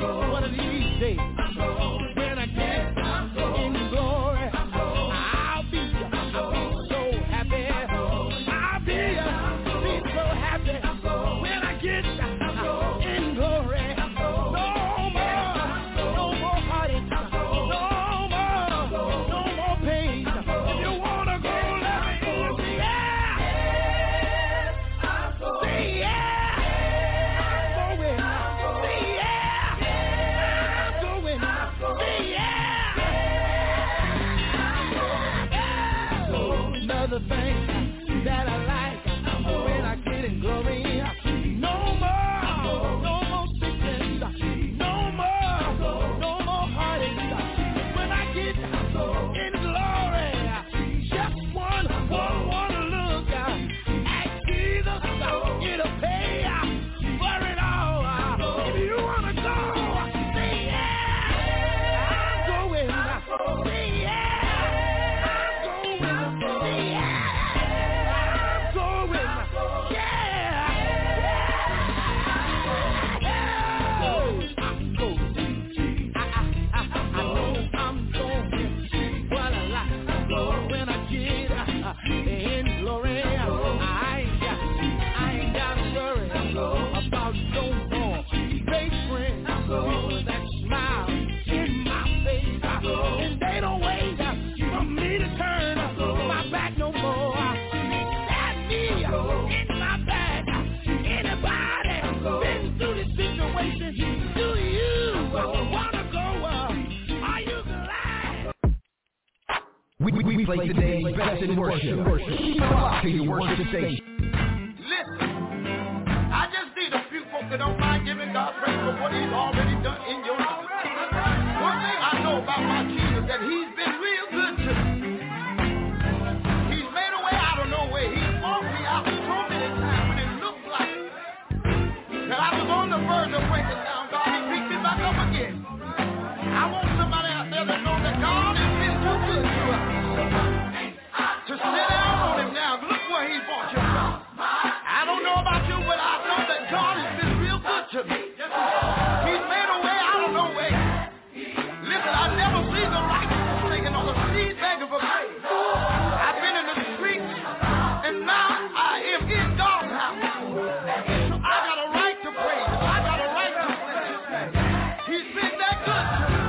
Speaker 9: We play today's best in worship. Keep it locked to your worship station.
Speaker 5: Listen, I just need a few folks that don't mind giving God praise for what he's already done in your life. One thing I know about my Jesus, that he's been real good to me. He's made a way out of no way. He's walked me out so many times when it looked like that I was on the verge of breaking down. God, he picked me back up again. I want somebody out there to know that God has been too good to us. To sit down on him now. Look where he brought you from. I don't know about you, but I know that God has been real good to me. He's made a way out of no way. Listen, I've never seen the righteous forsaken or the seed begging for bread. I've been in the streets, and now I am in God's house. So I got a right to praise him. I got a right to bless his name. He's been that good to me.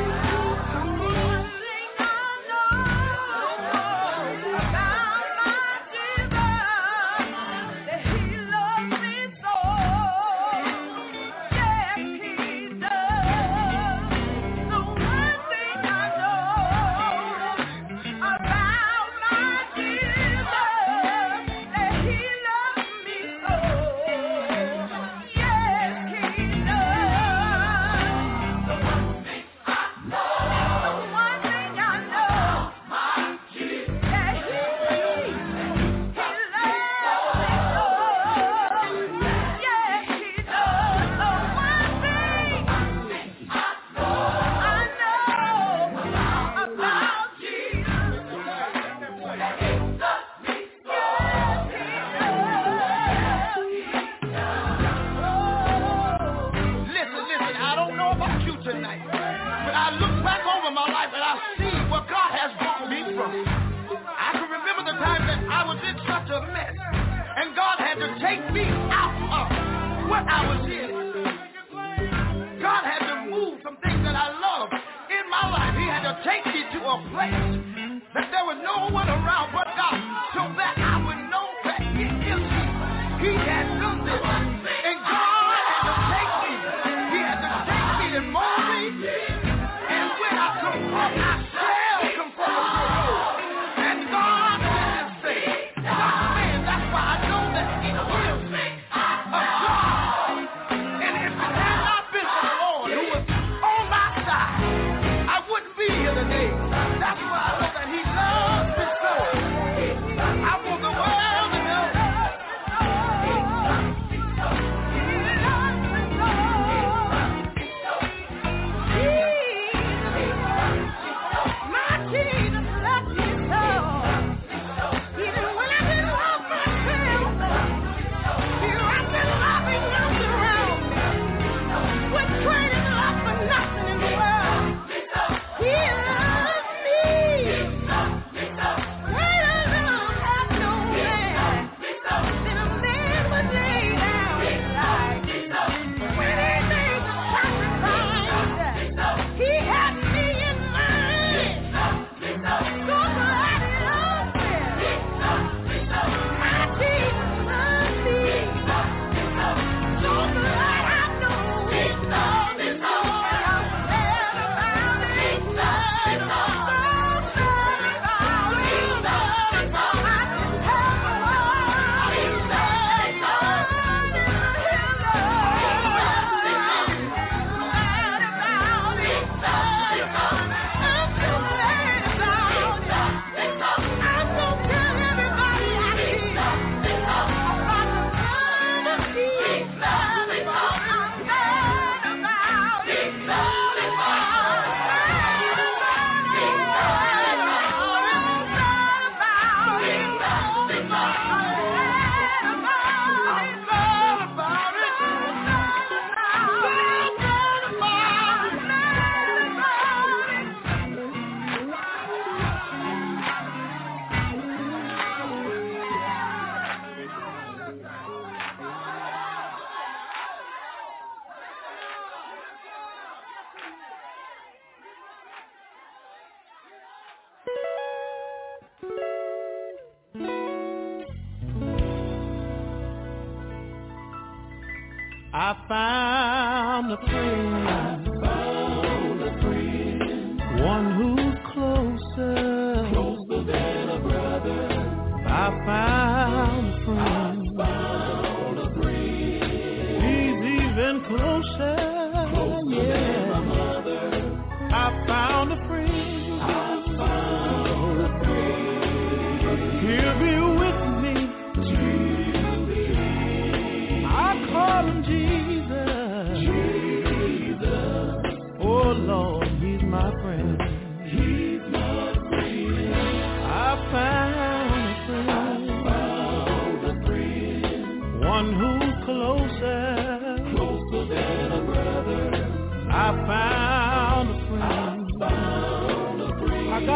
Speaker 6: I found a friend, one who's closer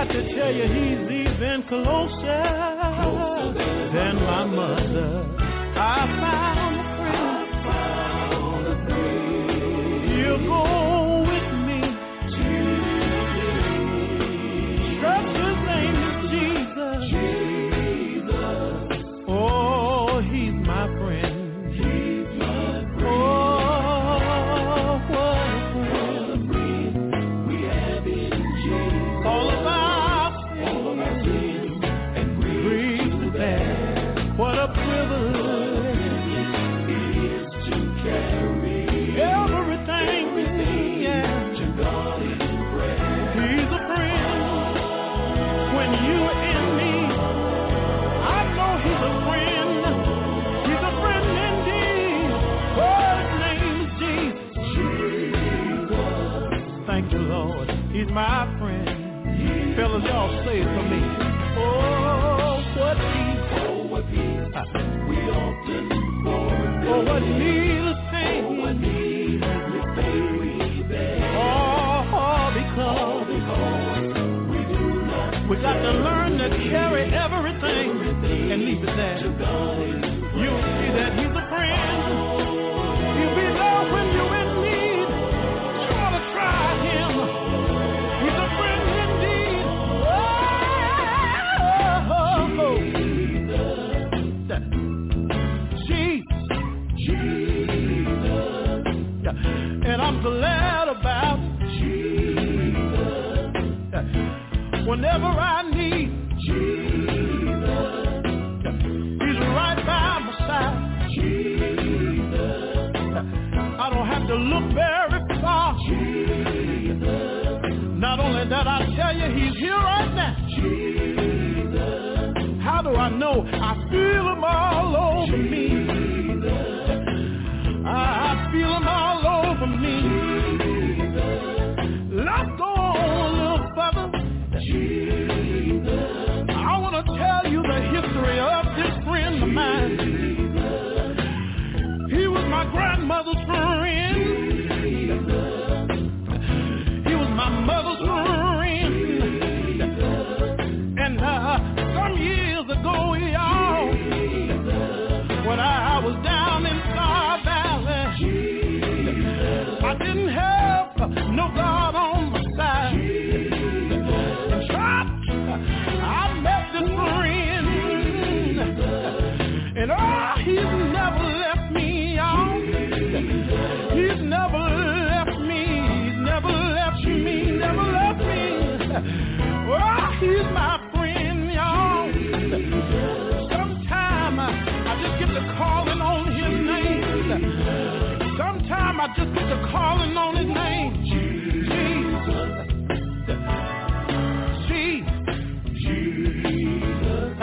Speaker 5: got to tell you, he's even closer than my mother. I found a friend. He'll go with me. Trust his name is Jesus. Oh, he's my friend. Oh, what a friend we have in Jesus. All of our sins and grief to bear. What a privilege it is to carry everything to God in prayer. He's a friend when you're in need. I know he's a friend. He's a friend indeed. Oh, his name is Jesus. Thank you, Lord. He's my friend. Fellas, y'all say it for me. Oh, what peace. We often forget. Oh, what needless pain. Oh, what needless pain we bear. Oh, because we do not. We got to learn to carry everything and leave it there. You'll see that he's a friend. He'll be there when you're in need. You want to try him. He's a friend indeed. And I'm glad about Jesus. Whenever I need Jesus, he's right by my side. Jesus. I don't have to look very far. Jesus. Not only that, I tell you, he's here right now. Jesus. How do I know? I feel him all over me. I feel them all over me. Let's go on a little further. I want to tell you the history of this friend of mine. He was my grandmother's friend. He was my mother's friend. And some years ago, y'all, when I was down in Star Valley, I didn't have no God on my side. In church, I met this friend, and oh, he's never left me, y'all. He's never left me. He's never left me. Never left me. Oh, he's my friend, y'all. Sometime I just get to calling on his name. Sometime I just get to calling on his name. Jesus. Jesus.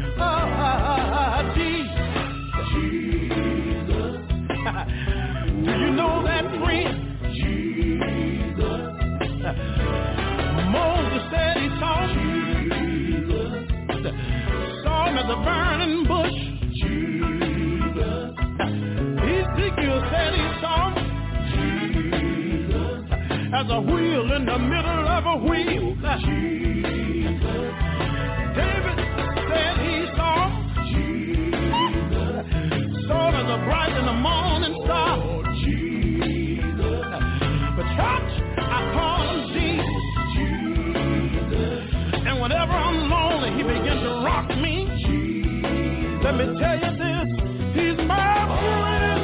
Speaker 5: Jesus. Do you know that friend? Jesus. Moses said he saw Jesus. Saw him as a burning bush. Jesus. Ezekiel said he saw Jesus as a wheel in the middle of a wheel. Jesus. David said he saw Jesus. Saw him as a bright in the morning star. Jesus. But church, I call him Jesus. Jesus. And whenever I'm lonely, he begins to rock me. Jesus. Let me tell you this, he's my friend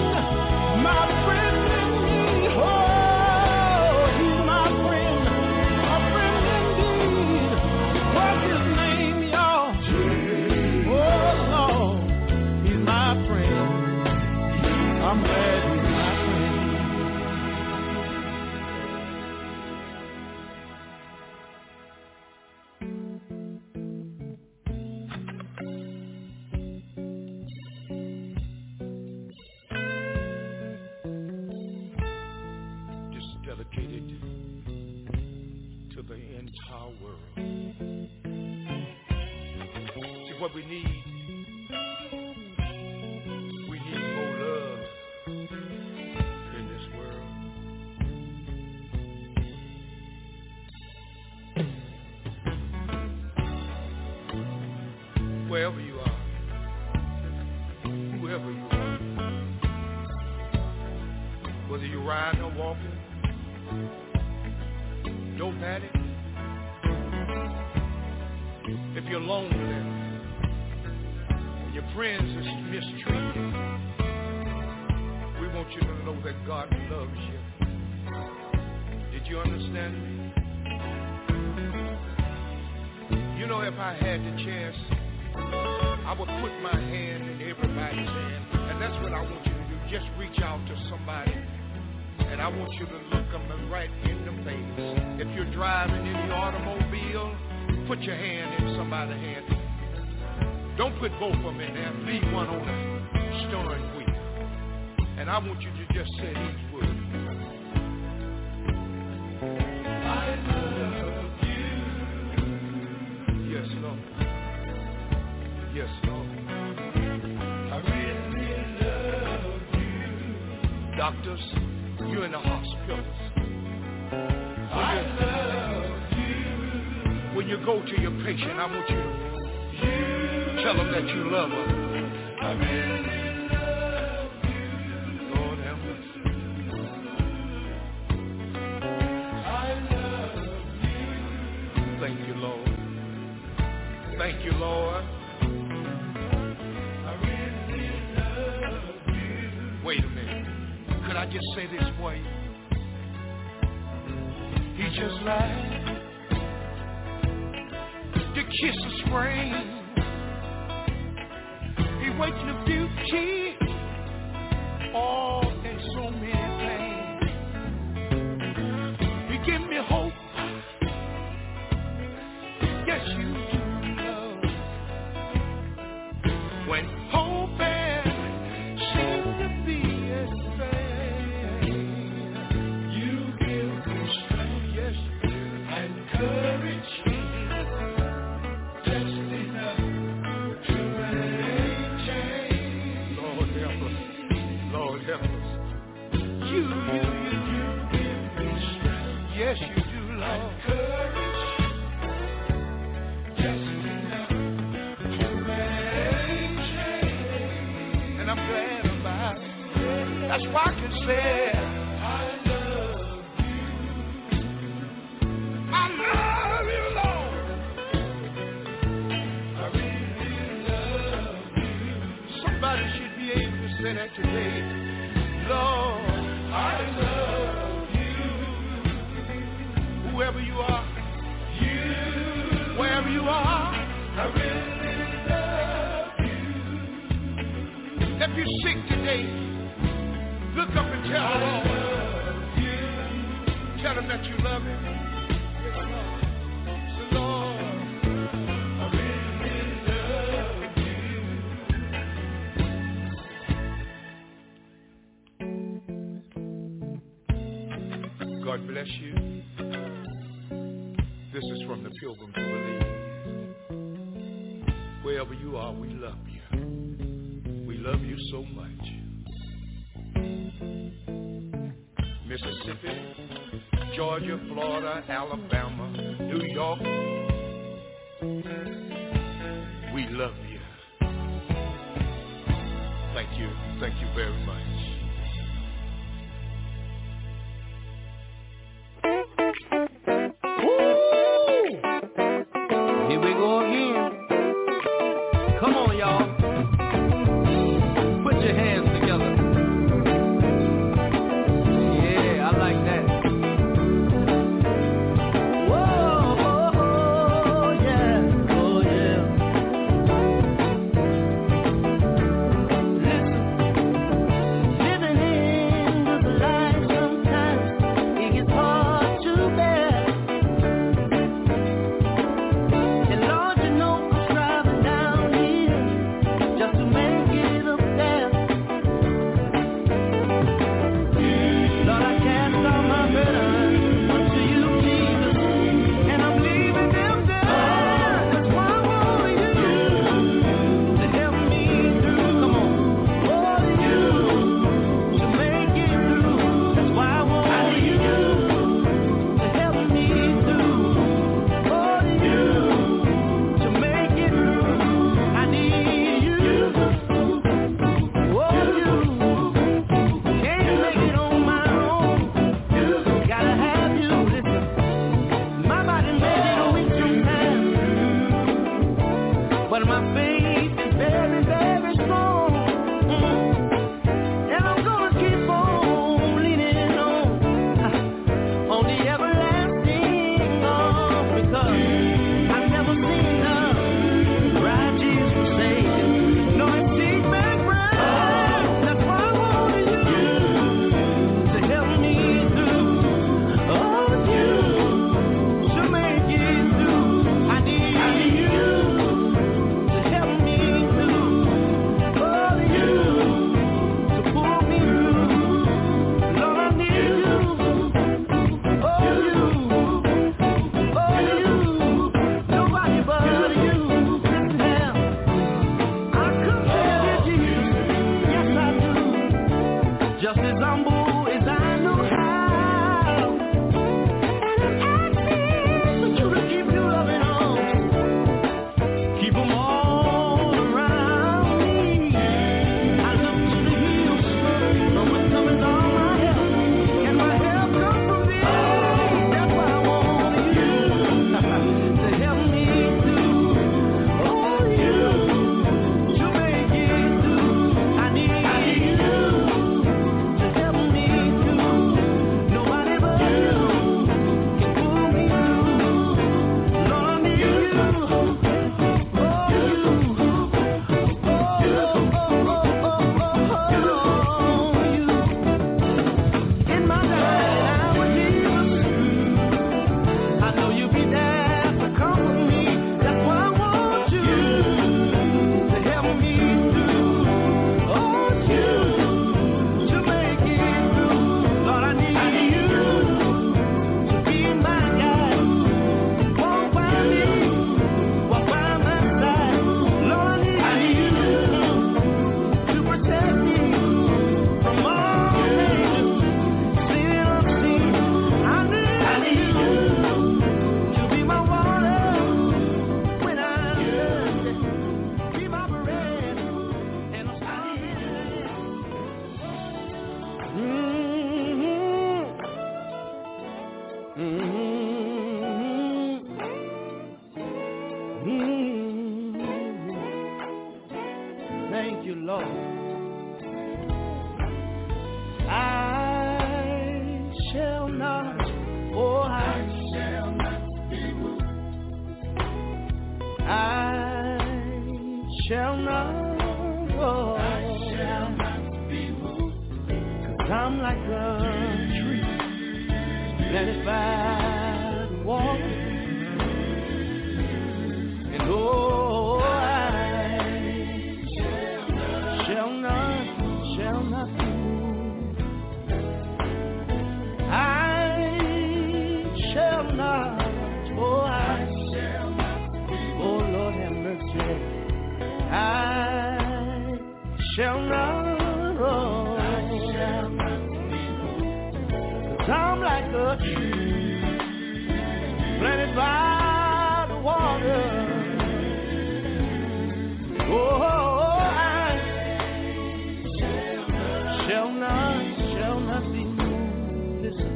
Speaker 5: indeed. Oh, he's my friend indeed. What's his name, y'all? Oh, Lord, he's my friend. I'm glad he's my friend.
Speaker 2: Dedicated to the entire world. See what we need more love in this world.
Speaker 10: wherever you are, whoever you are, whether you're riding or walking, don't panic. If you're lonely and your friends are mistreated you, we want you to know that God loves you. Did you understand me? You know, if I had the chance, I would put my hand in everybody's hand. And that's what I want you to do. Just reach out to somebody. And I want you to look them right in the face. If you're driving in the automobile, put your hand in somebody's hand. Don't put both of them in there. Leave one on the steering wheel. And I want you to just say these words. I love you. Yes, Lord. Yes, Lord. I really love you. Doctors, you're in the hospitals. I love you. When you go to your patient, I want you to tell them that you love them. I really love you. Lord have mercy. I love you. Thank you, Lord. Thank you, Lord. I really love you. Wait a minute. Could I just say this for you? He's just like the kiss of spring. He wakes the beauty all in so many things. He gives me hope. Yes, you do, love. When hope seems to be as vain, you give me strength, yes, and courage, just enough to make change. Lord help us. Lord help us. You give me strength. Yes, you do, Lord. And courage, just enough to make change. And I'm glad about it. That's why I can say, I love you. I love you, Lord. I really love you. Somebody should be able to say that today. Lord, I love you. Whoever you are, wherever you are, I really love you. If you're sick today, look up and tell the Lord. Tell him that you love him. Yes, Lord. So, Lord, I really love you. God bless you. This is from the Pilgrim to Believe. Wherever you are, we love you. We love you so much. Mississippi, Georgia, Florida, Alabama, New York, we love you. Thank you. Thank you very much.
Speaker 11: Here we go again. Come on, y'all. Put your hands together. Yeah, I like that. Whoa, oh, yeah. Oh, yeah. Listen.
Speaker 6: I've never seen the righteous forsaken, nor his seed beg bread. That's why I wanted you to help me through. Oh, you to make it through. I need you to help me through. Oh, you to pull me through. Lord, I need you. Oh, you. Oh, you. Nobody but you. Listen here. I compare to Jesus. Yes, I do. Just as humble as I know how. And I'm asking for you to keep your loving arms. Keep them all around me. I look to the hills from which cometh all my help. And my help comes from thee. That's why I want you to help me through. Oh, you to make it through. I need you to help me through. Nobody but you can pull me through. Lord, I need you. Oh, you. You. In my life with Jesus, I know you'll be there to comfort me. That's why I want you to help me through. Oh, you to make it through. Lord, I need you to be my guide. Walk by me, walk by my side. Lord, I need you to protect me from all dangers, seen and unseen. I need you to be my water when I'm thirsty. Be my bread and I'm starving. Thank you, Lord. I shall not, oh, I shall not be moved. I shall not, oh, I shall not be moved. 'Cause I'm like a tree planted by the water. And oh, I shall not be moved. I shall not, oh, I shall not be moved. Oh, Lord, have mercy. I shall not, oh, I shall not be moved. 'Cause I'm like a tree planted by the water. Oh, I shall not be moved. Listen,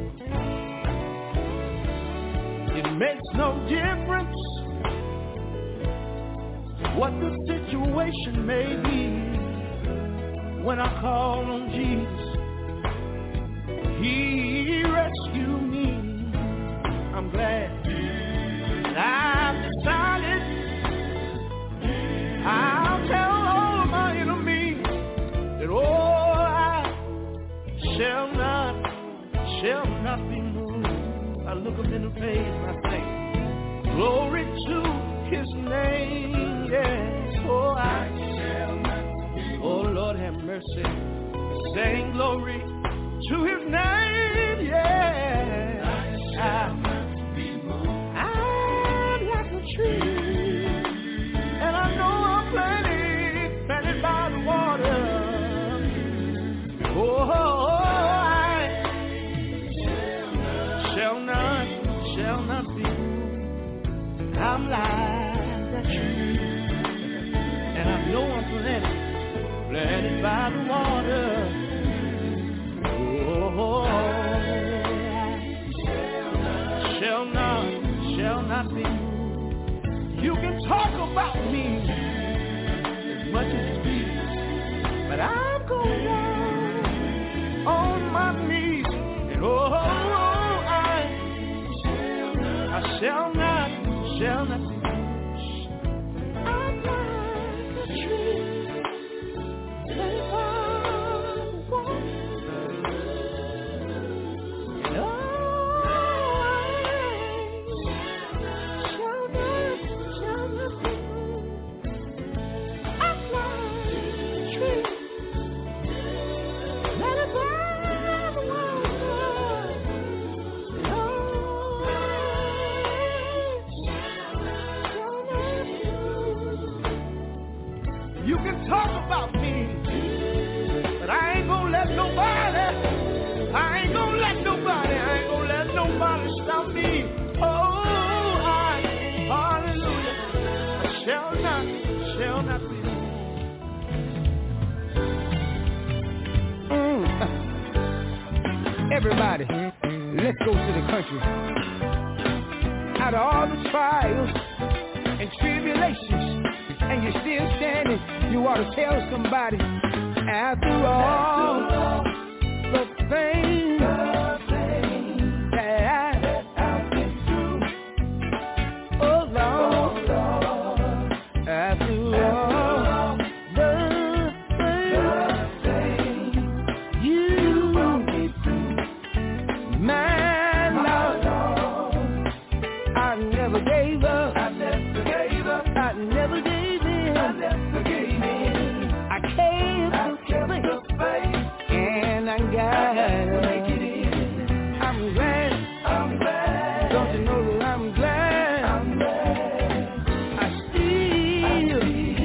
Speaker 6: it makes no difference what the situation may be. When I call on Jesus, He rescued me. I'm glad that I've decided I'll tell all of my enemies that, oh, I shall not be moved. I look up in the face and I say, glory to His name, yes. Oh, I shall not be moved. Oh, Lord, have mercy. Saying glory to His name, yes. I shall not be moved. I'm like a tree, and I know I'm planted by the water. Oh, I shall not be moved. I'm like that tree, and I know I'm planted by the water. Oh, I shall not be moved. You can talk about me as much as you please, but I'm going down on my knees, and oh, I shall shall not be moved. I'm like a tree planted by the water. And I shall not be moved. I'm like a tree planted by the water. You can talk about me, but I ain't gonna let nobody stop me. Oh, hallelujah, I shall not be moved. Everybody, let's go to the country. Out of all the trials and tribulations, and you're still standing, you ought to tell somebody, after all the things that I've been through, oh Lord, after all the things you brought me through, my Lord, I never gave up, I never gave in. I kept the faith, and I got to make it in. I'm glad. Don't you know that I'm glad? I still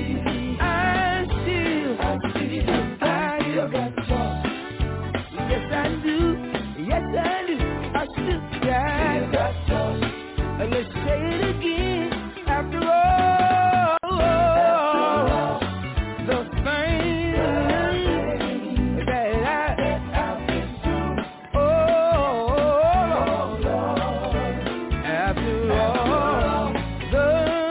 Speaker 6: got joy. Yes, I do. I still got joy. Let's say it again. After all the things that I've been through, oh Lord, after all the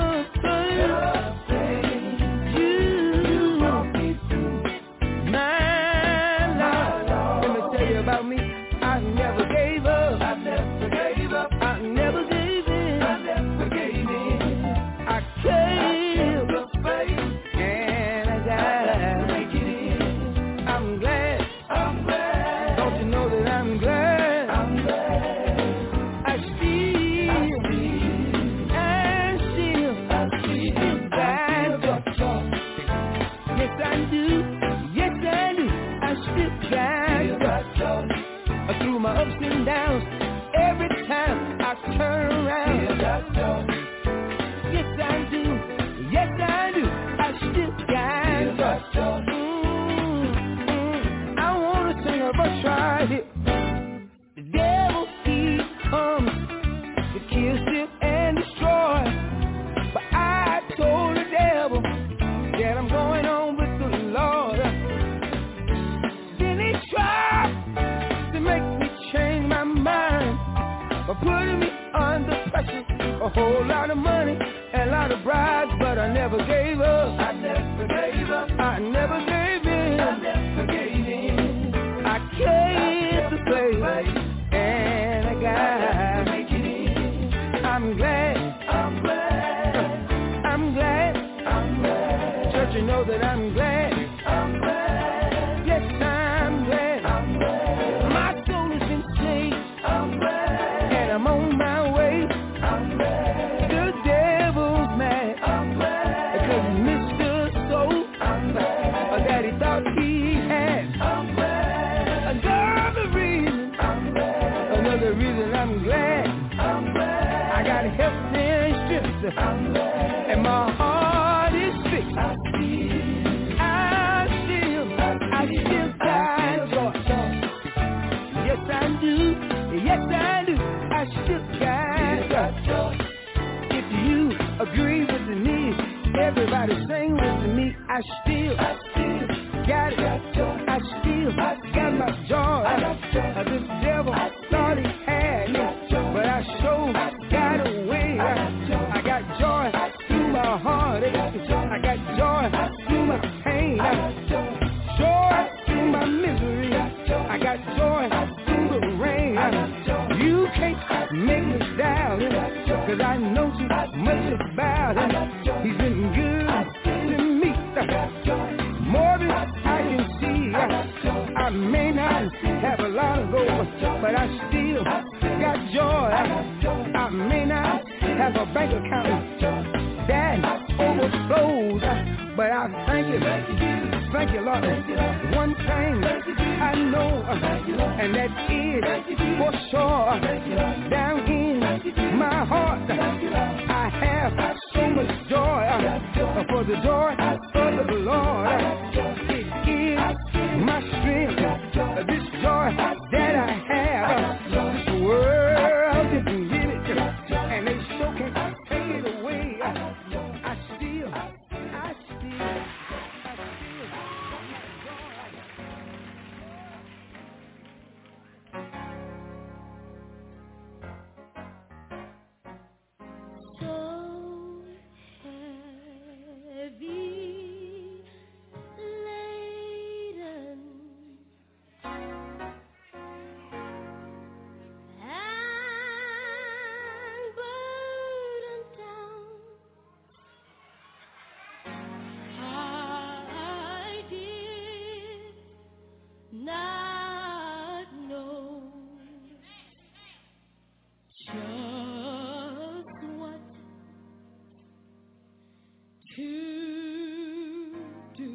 Speaker 6: things you brought me through, my Lord, let me tell you about me. I never gave up. I never gave in. I kept the faith, and I got to make it in. I'm glad. Don't you know that I'm glad? I still got joy. Yes, I do. I still got joy. Through my ups and downs, every time I turn around. Yes, I do. I still got joy. I want to sing a verse right here. The devil, he comes to kill, steal, and destroy. But I told the devil that I'm going on with the Lord. Then he tried to make me change my mind by putting me under pressure. A whole lot of money and a lot of bribes, but I never gave up. I never gave in. I kept the faith, and I got to make it in. I'm glad. Church, you know that I'm glad. Yes, I'm glad. My soul has been saved. And I'm on my way. The devil's mad. Because he missed the soul that he thought he had. Another reason I'm glad. I got health and strength. And my heart is fixed. I still got joy. Yes, I do. I still got joy. If you agree with me, everybody sing with me. I still got it. I still got my joy. This devil thought he had me, but I sure got away. I got joy through my heartache. I got joy through my pain. Joy through my misery. I got joy through the rain. You can't make me down, 'cause I know too much
Speaker 12: about him. He's been good to me. More than I can see. I may not have a lot of gold, but I still got joy. I may not have a bank account that overflows, but I thank you, Lord. One thing I know, and that is for sure, down in my heart, I have so much joy, for the joy of the Lord, it is my strength, this joy that I have, this world didn't give it, and they sure can't take it away. I still
Speaker 7: not know just what to do.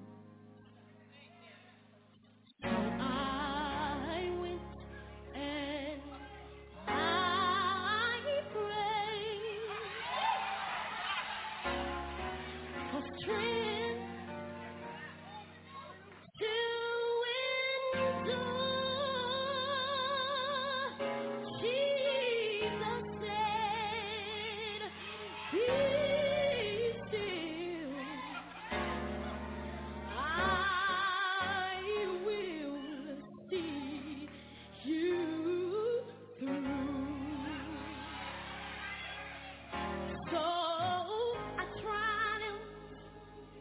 Speaker 7: So I went and I prayed for strength to Jesus said, be still. I will see you through. So I tried him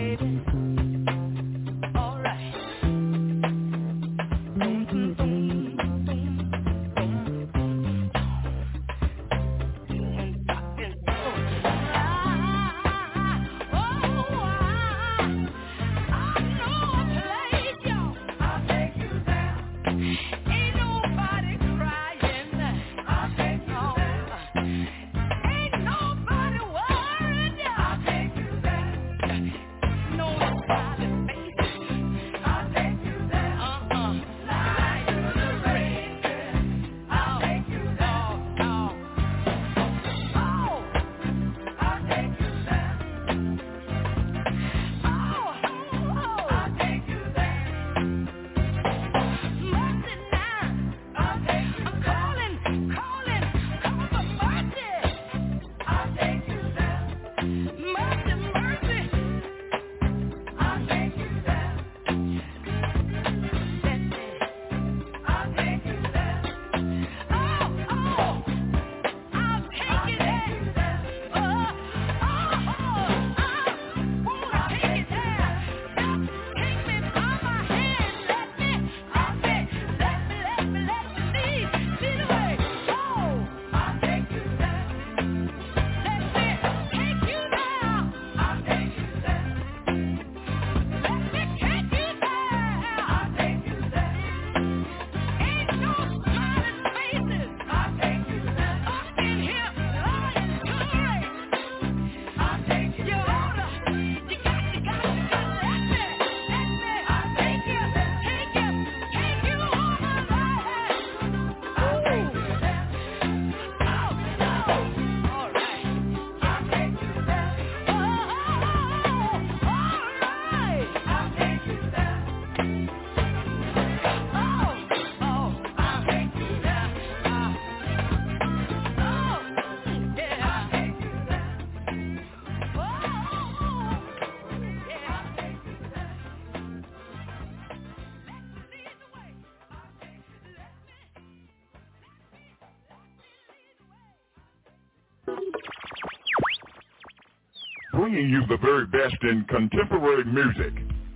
Speaker 1: Bringing you the very best in contemporary music.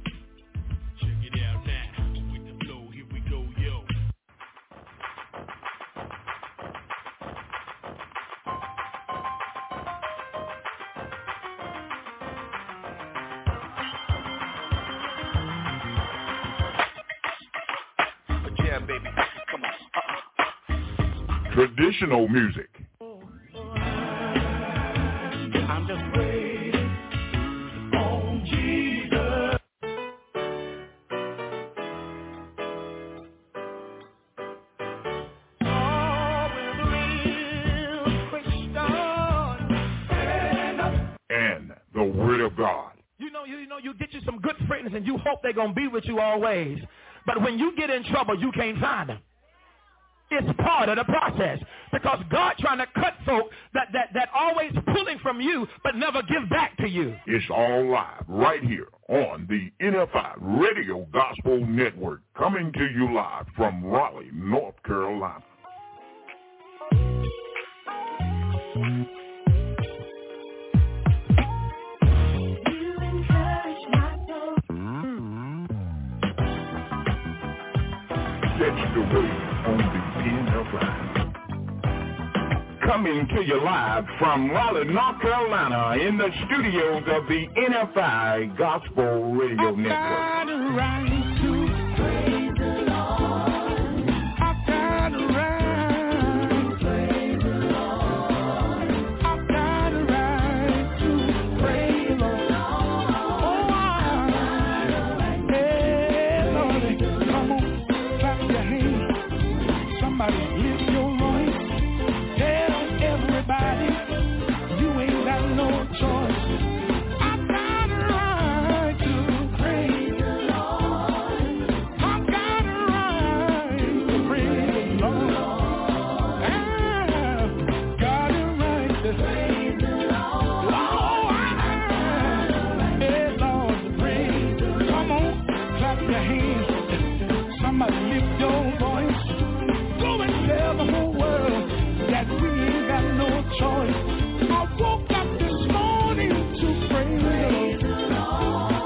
Speaker 2: Check it out now. With the flow, here we go, yo.
Speaker 3: Jam, baby. Come on.
Speaker 1: Traditional music.
Speaker 5: I'm just waiting on Jesus. Oh, with real Christian.
Speaker 1: And the Word of God.
Speaker 4: You get you some good friends and you hope they're going to be with you always. But when you get in trouble, you can't find them. It's part of the process because God trying to cut folk that always pulling from you but never give back to you.
Speaker 1: It's all live right here on the NFI Radio Gospel Network, coming to you live from Raleigh, North Carolina. Catch the wave on the NFI. Coming to you live from Raleigh, North Carolina, in the studios of the NFI Gospel Radio Network.
Speaker 5: I woke up this morning to praise the Lord.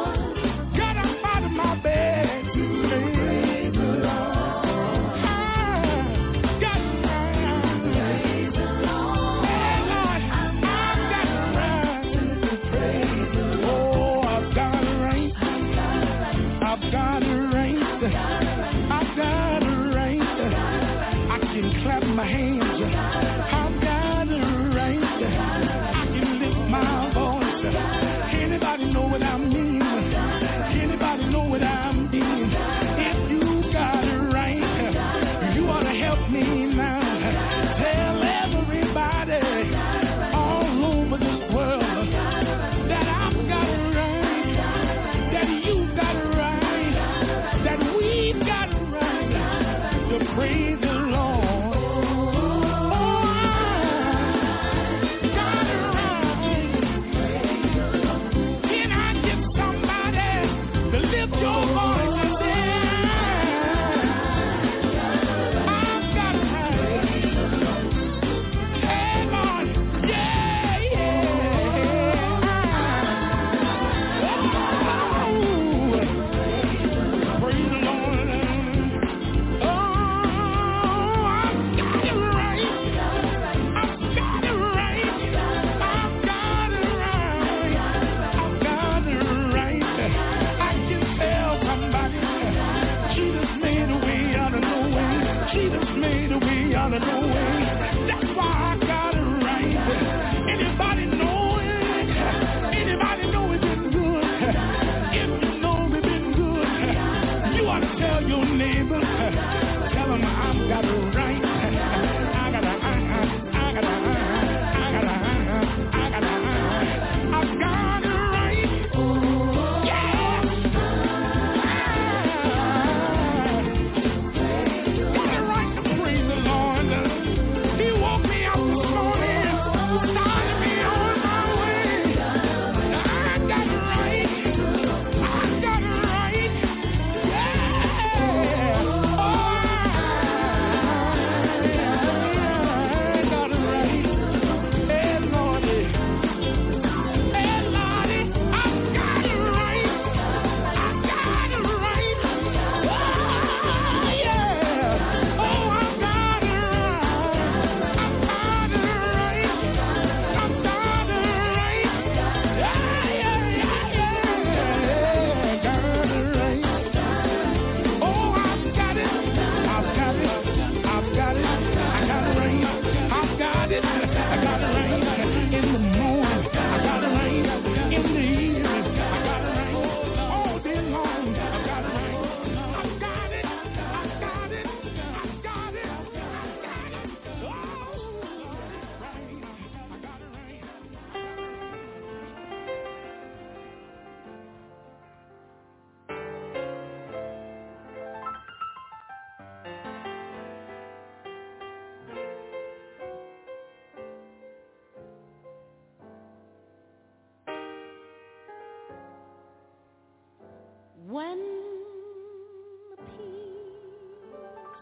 Speaker 7: When the peace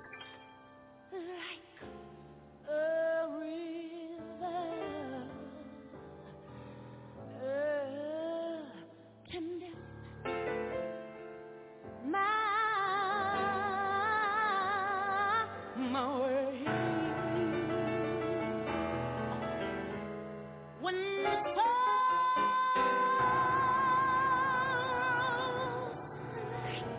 Speaker 7: like a river tendeth my way. When the sorrow like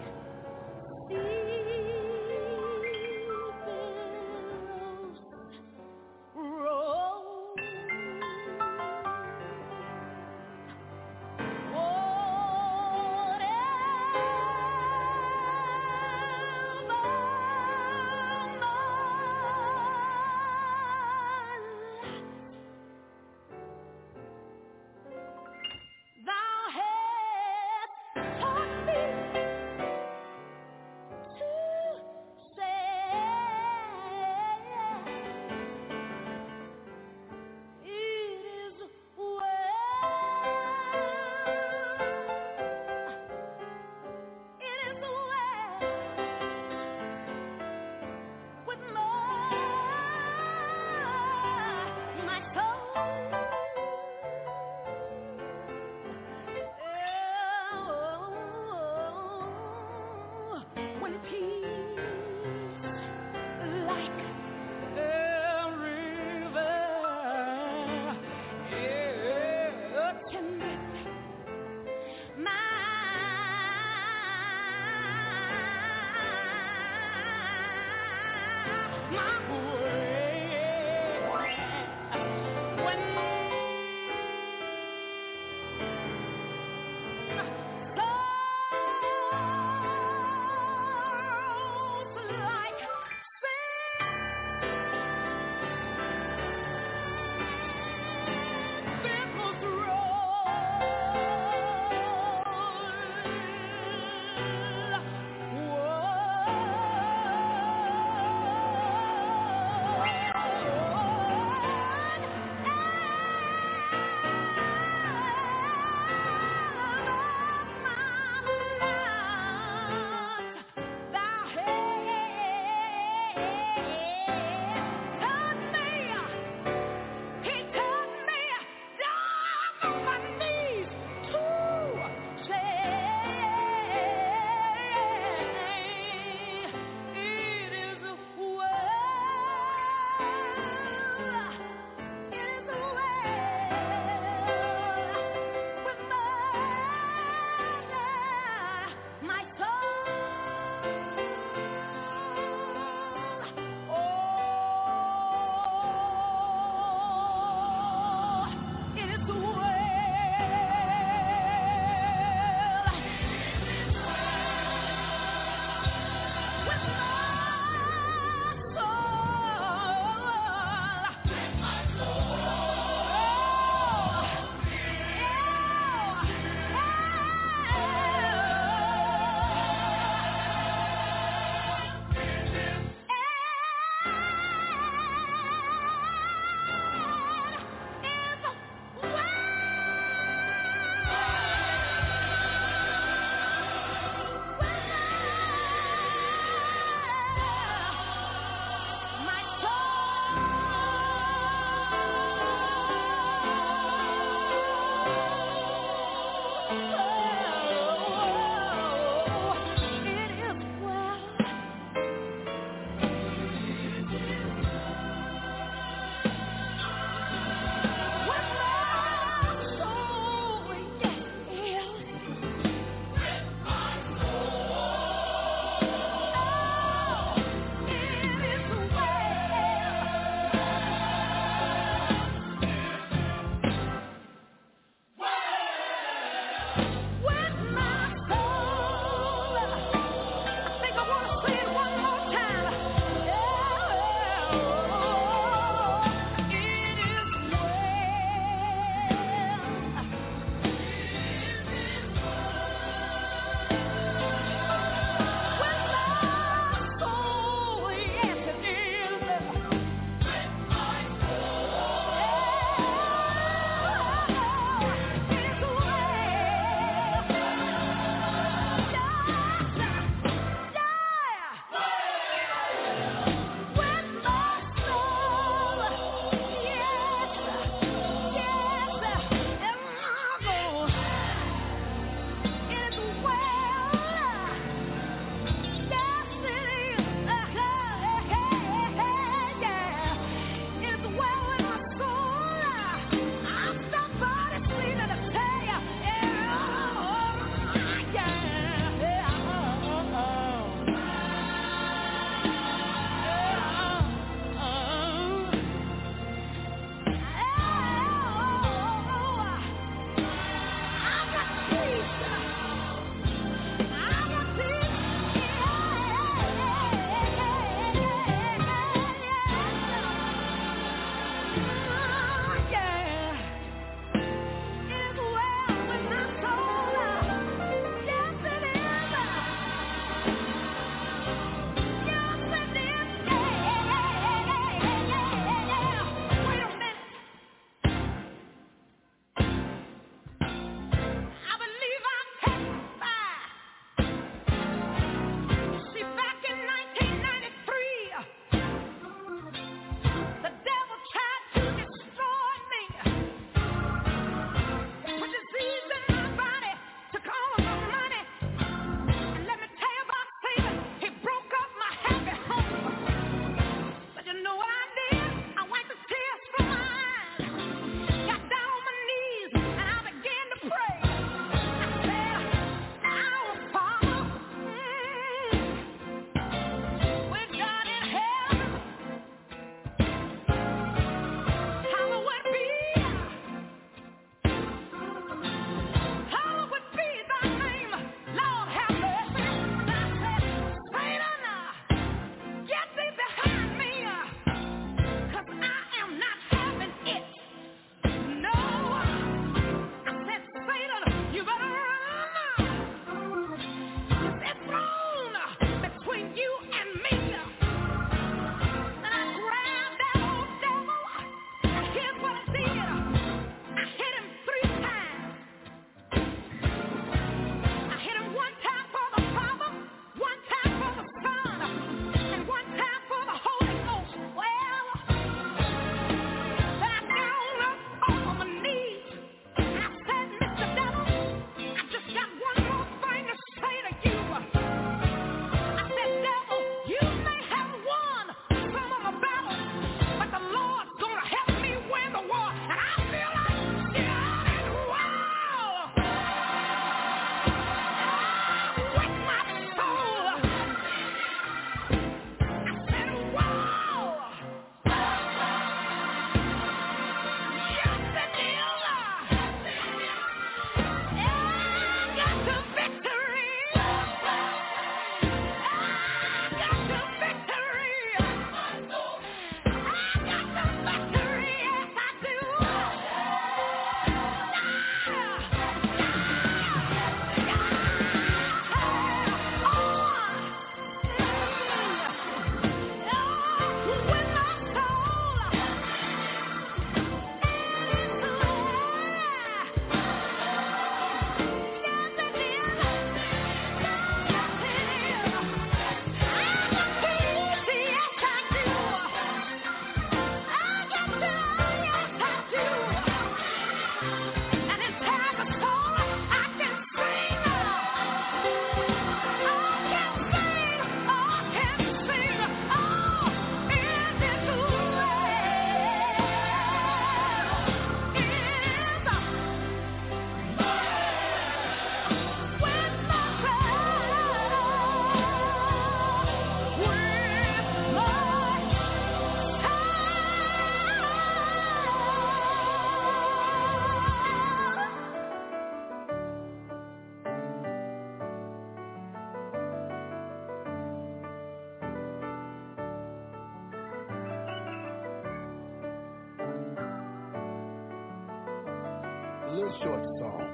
Speaker 12: real short song.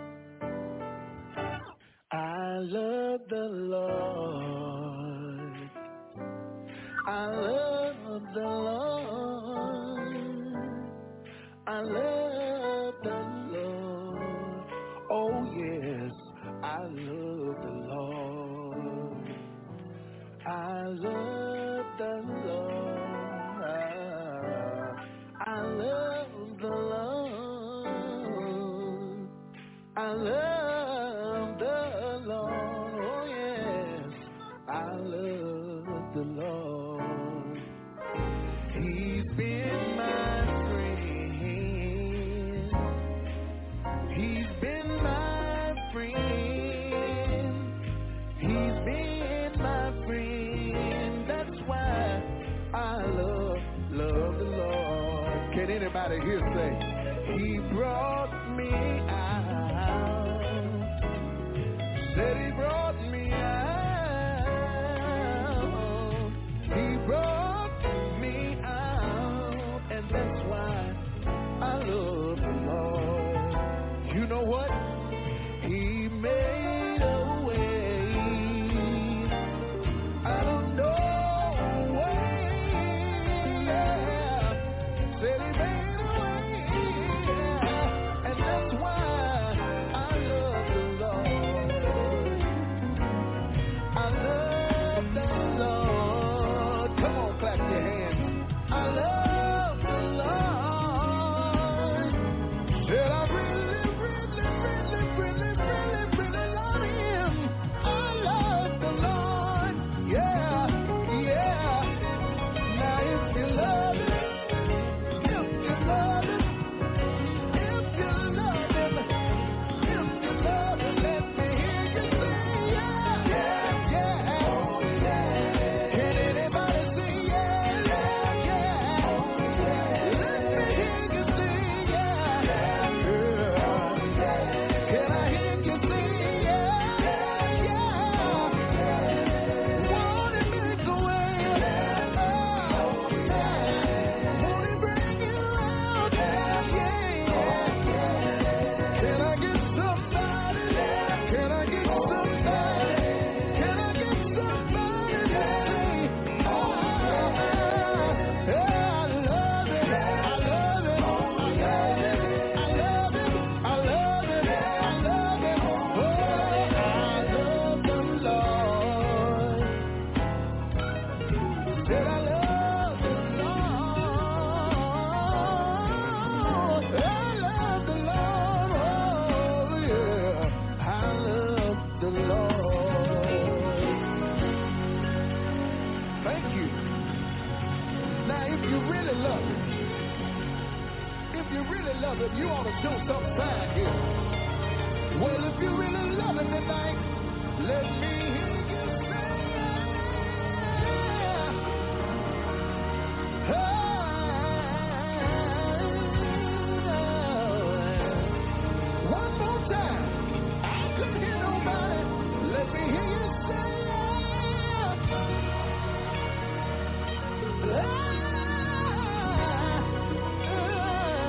Speaker 12: I love the Lord. I love the Lord. I love the Lord. Oh yes, I love the Lord. I love the Lord. I love the Lord. I love the Lord. Oh yes, I love the Lord. He's been my friend. He's been my friend. He's been my friend. That's why I love the Lord. Can anybody here say, He brought me out? Said He brought me out. He brought me out. And that's why I love the Lord. You know what? He made a way. I don't know way. Yeah. Said He made a way. Yeah. And that's why I love the Lord. I love the Lord. Come on, clap your hands. I love the Lord. Said I really, really, really, really, really, really love Him. I love the Lord. Yeah, yeah. Now if you love Him, if you love Him, if you love Him, if you love Him, let me hear you say yeah, yeah, yeah. Can anybody say yeah, yeah, yeah? Let me hear you say yeah, yeah. Can I hear you say yeah, yeah? Won't He make a way? Won't He bring you out? Yeah, yeah. Can I get somebody? Can I get somebody? Can I get somebody to say, oh, yeah, I love it, I love it, I love it, I love it, I love it, I love it, oh, I love the Lord. Said I love the Lord. I love the Lord. Oh yeah, I love the Lord. Thank you. Now, if you really love Him, you ought to show some sign here. Well, if you really love Him tonight, let me hear you say yeah. One more time. I couldn't hear nobody. Let me hear you say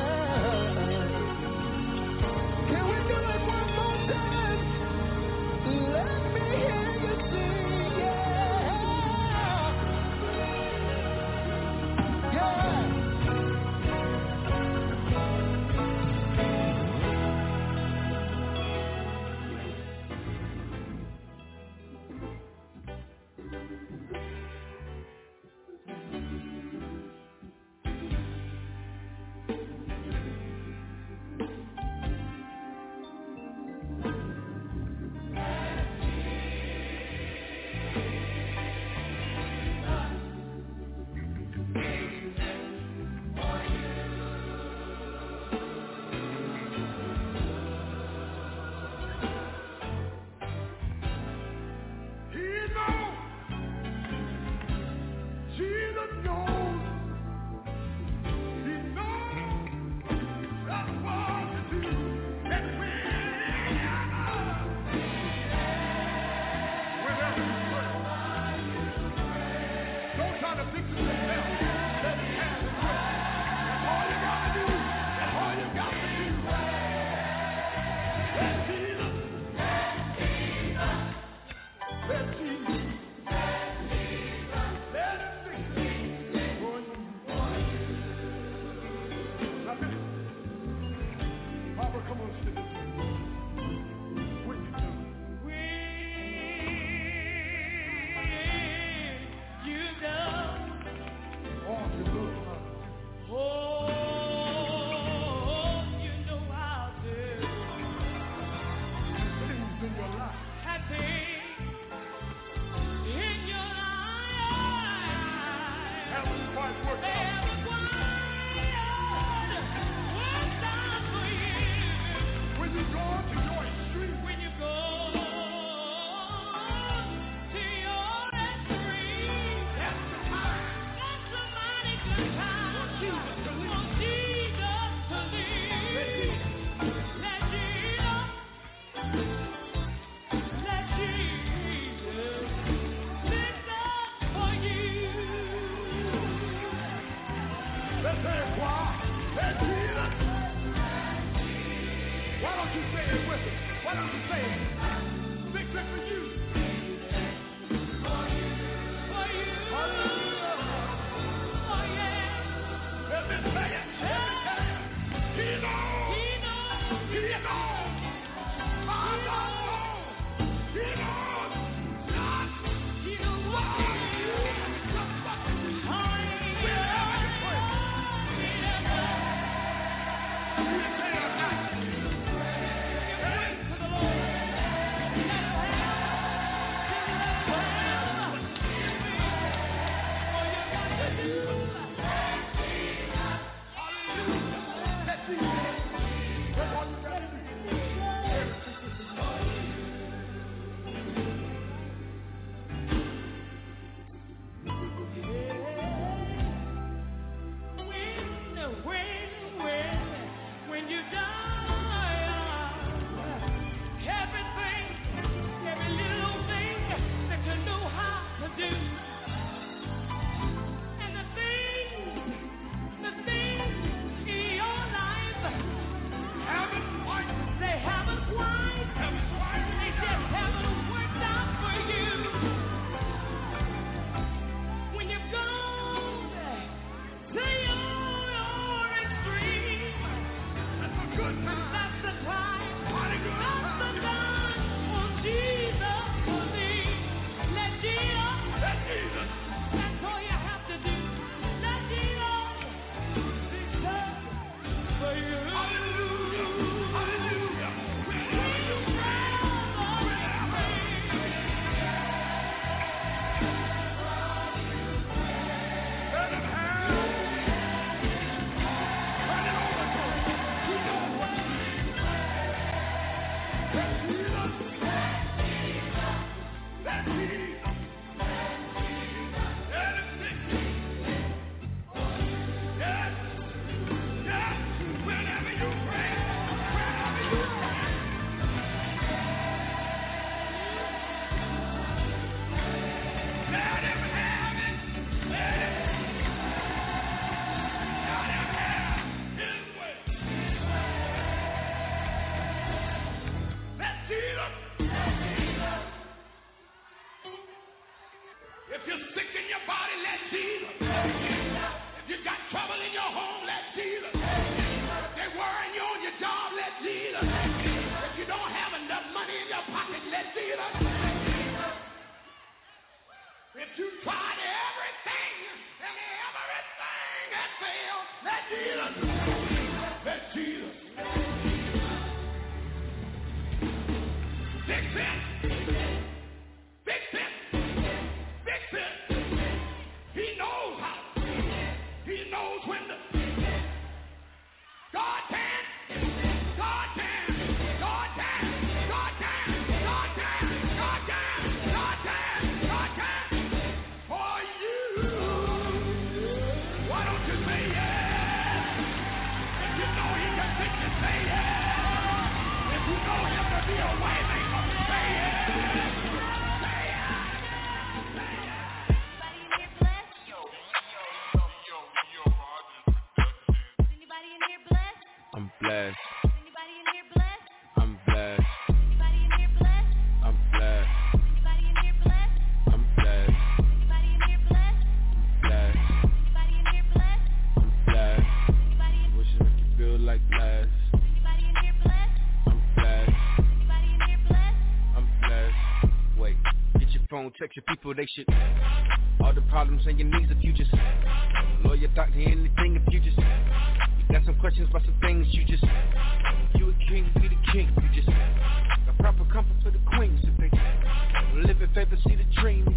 Speaker 12: Can we do it one more time?
Speaker 5: you're sick in your body, let Jesus. If you got trouble in your home, let Jesus. If they're worrying you on your job, let Jesus. If you don't have enough money in your pocket, let Jesus. If you tried everything and everything has failed, let Jesus. Let Jesus. Fix it. Fix it. Fix it. He knows how. He knows when to. God can. God can. God can. God can. God can. God can. God can. God can. For you. Why don't you say yes? If you know he can fix it, say yes. If you know him to be a way maker, say yes. Say yes. Say yes.
Speaker 7: Anybody in here blessed? Anybody in here blessed?
Speaker 11: I'm blessed.
Speaker 7: Anybody in here blessed?
Speaker 11: I'm blessed.
Speaker 7: Anybody in here blessed?
Speaker 11: I'm blessed.
Speaker 7: Anybody in here blessed?
Speaker 11: I'm blessed.
Speaker 7: Anybody in here blessed?
Speaker 11: Blessed.
Speaker 7: Anybody in here blessed?
Speaker 11: I'm blessed.
Speaker 7: Anybody in
Speaker 11: Wish it make you feel like blessed.
Speaker 7: Anybody in here blessed?
Speaker 11: I'm blessed.
Speaker 7: Anybody in here blessed?
Speaker 11: I'm blessed. Wait, get your phone, text your people, they should. All the problems and your needs if you just lawyer, doctor, anything if you just. You got some questions about some things you just. You a king, be the king. You just got proper comfort for the queens if they live in favor, see the dream.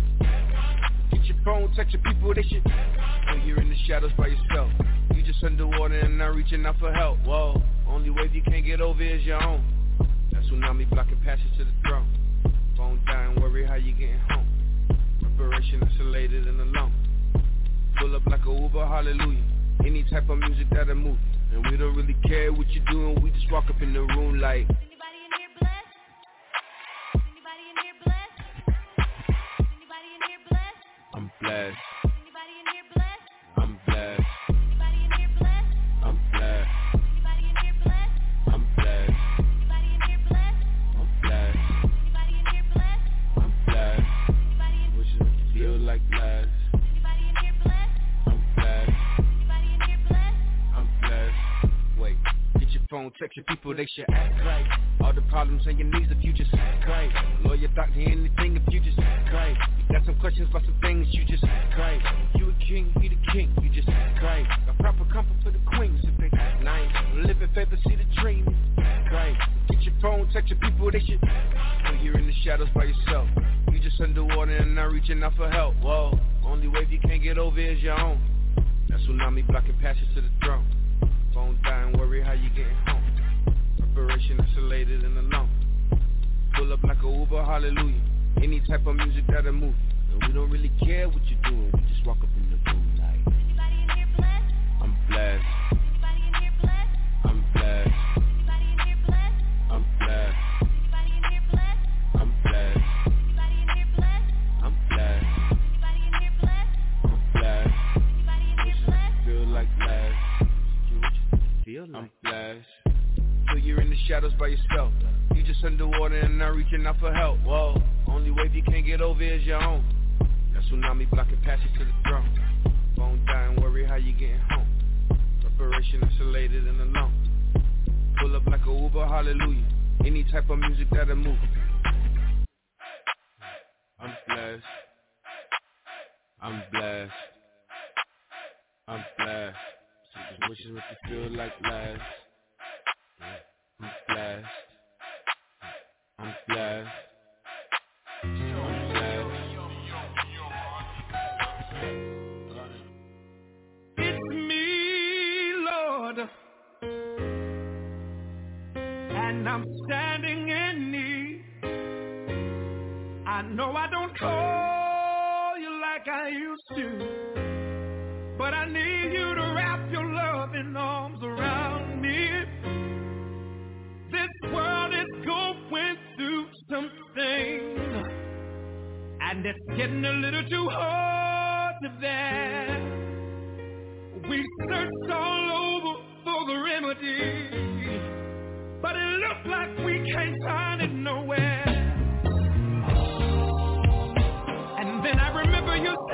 Speaker 11: Get your phone, text your people, they should. When you're in the shadows by yourself, you just underwater and not reaching out for help. Whoa, only wave you can't get over is your own. That tsunami blocking passage to the throne. Phone dying, worry how you getting home. Preparation isolated and alone. Pull up like a Uber, hallelujah. Any type of music that'll move. And we don't really care what you're doing, we just walk up in the room like.
Speaker 7: Anybody in here blessed? Anybody in here blessed? Anybody in here blessed?
Speaker 11: I'm blessed.
Speaker 7: Anybody in here blessed?
Speaker 11: I'm blessed.
Speaker 7: Anybody in here blessed?
Speaker 11: I'm blessed.
Speaker 7: Anybody in here blessed?
Speaker 11: I'm blessed.
Speaker 7: Anybody in here blessed?
Speaker 11: I'm blessed.
Speaker 7: Anybody in here blessed?
Speaker 11: I'm blessed.
Speaker 7: Anybody in
Speaker 11: Wish it make you feel like blessed.
Speaker 7: Anybody in here blessed?
Speaker 11: I'm blessed.
Speaker 7: Anybody in here blessed?
Speaker 11: I'm blessed. Wait, get your phone, text your people, they should act right. All the problems and your needs if you just cry. Lawyer, doctor, anything if you just cry. You got some questions about some things you just cry. You a king, be the king, you just cry. Got proper comfort for the queens if they nice. Live in favor, see the dream. Cry. Get your phone, text your people, they should. When you're in the shadows by yourself, you just underwater and not reaching out for help. Whoa, only wave you can't get over is your own. That tsunami blocking passage to the throne. Phone dying, worry how you getting home. Preparation isolated and alone. Pull up like a Uber, hallelujah. Any type of music that'll move. And we don't really care what you're doing, we just walk up in the room like.
Speaker 7: Anybody in here blessed?
Speaker 11: I'm blessed.
Speaker 7: Anybody in here blessed?
Speaker 11: I'm blessed.
Speaker 7: Anybody in here blessed?
Speaker 11: I'm blessed.
Speaker 7: Anybody in here blessed?
Speaker 11: I'm blessed.
Speaker 7: Anybody in here blessed?
Speaker 11: I'm blessed.
Speaker 7: Anybody in here blessed?
Speaker 11: I'm blessed.
Speaker 7: Anybody in here blessed?
Speaker 11: Feel like blessed. Feel like I'm blessed. Feel you're in the shadows by yourself. You just underwater and not reaching out for help. Whoa, only wave you can't get over is your own. That tsunami blocking passage to the throne. Phone dying, worry how you getting home. Preparation isolated and alone. Pull up like a Uber, hallelujah. Any type of music that'll move. I'm blessed. I'm blessed. I'm blessed. These wishes make you feel like blessed. I'm blessed. I'm blessed. I'm blessed.
Speaker 5: It's me, Lord, and I'm standing in need. I know I don't call you like I used to, but I need you to wrap your loving arms around me. This world is going through some things, and it's getting a little too hard to bear. We searched all over for the remedy, but it looks like we can't find it nowhere. And then I remember you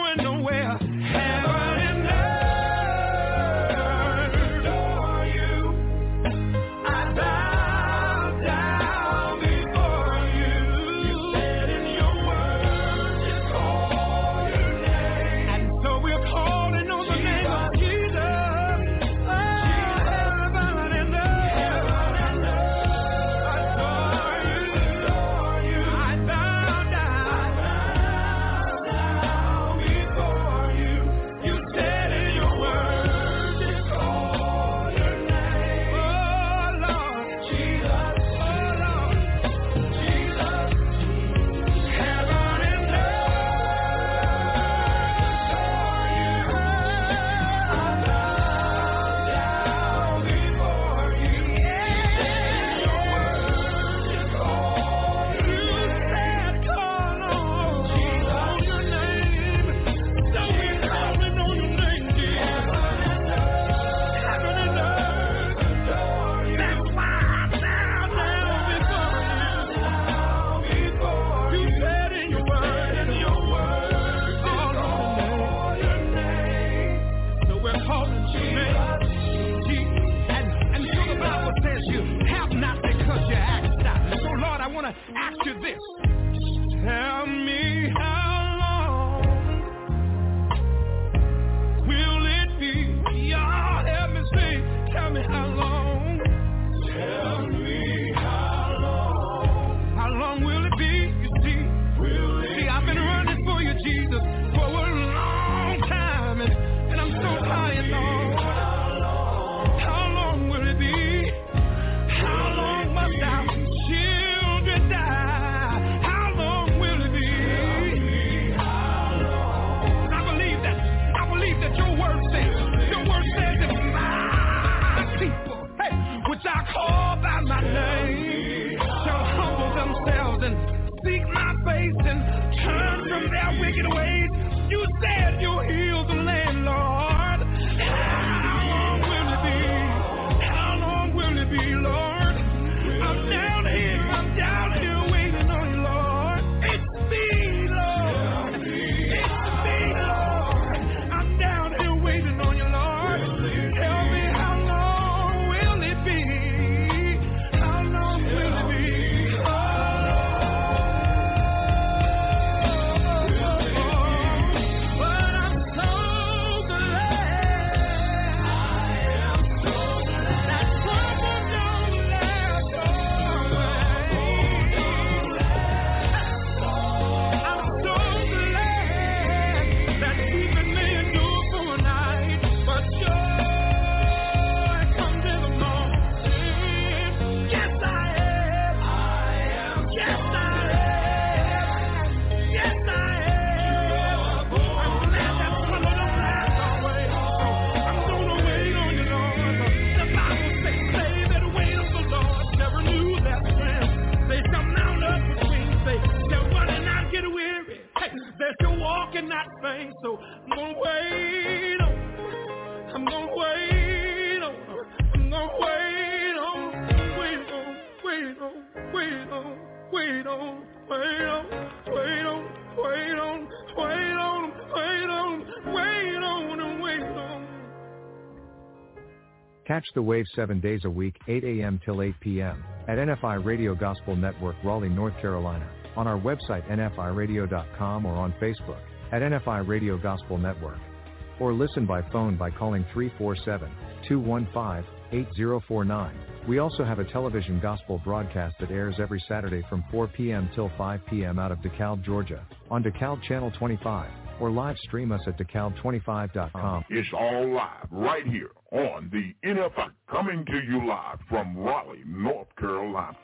Speaker 5: going nowhere. Heaven and earth adore you. I bow down before you. You said in your word, just call your name. And so we're calling on the name of Jesus. Oh, heaven and earth adore you. I bow down before you. You said in your word, just call your name. Oh, Lord Jesus. Oh, Lord Jesus. Heaven and earth adore you. I bow down before you. You said in your word, just call your name. You said call on your name. So we're calling on your name, Jesus. Heaven and earth adore you. That's why I bow down before you. You said in your word, call on your name. So we're calling your name. And so the Bible says you have not because you ask not. So Lord, I want to ask you this. Tell me how long will it be? Y'all help me sing. Tell me how long. Tell me how long. How long will it be? You see, I've been running for you, Jesus, for a long time, and I'm so tired, Lord. How long will it be? How long must our children die? How long will it be? I believe that your word says that my people, which I call by my name, shall humble themselves and seek my face and turn from their wicked ways. You said you'll heal the land, Lord. How long will it be? How long will it be, Lord? I'm down here waiting on you, Lord. It's me, Lord. It's me, Lord. I'm down here waiting on you, Lord. Tell me how long will it be? How long will it be? But I'm so glad. I am so glad that someone don't last always. I'm so glad that weeping may endure for a night, but joy comes in the morning. Yes, I am. Yes, I am. Yes, I am. I'm glad that trouble don't last always. I'm gonna wait on you, Lord. The Bible says, "They that wait on the Lord shall renew their strength. They shall mount up with wings. They shall run and not get weary. They shall walk and not faint." So I'm gonna wait on. I'm gonna wait on. I'm gonna wait on. Wait on. Wait on. Wait on. Wait on. Wait on. Wait on. Wait on. Wait on. Wait on. Wait on. And wait on.
Speaker 8: Catch the wave 7 days a week, 8 a.m. till 8 p.m. at NFI Radio Gospel Network, Raleigh, North Carolina, on our website nfiradio.com or on Facebook at NFI Radio Gospel Network. Or listen by phone by calling 347-215-8049. We also have a television gospel broadcast that airs every Saturday from 4 p.m. till 5 p.m. out of DeKalb, Georgia, on DeKalb Channel 25, or live stream us at DeKalb25.com.
Speaker 1: It's all live right here on the NFI, coming to you live from Raleigh, North Carolina.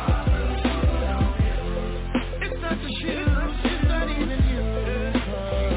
Speaker 5: It's not the shoes, it's not even you.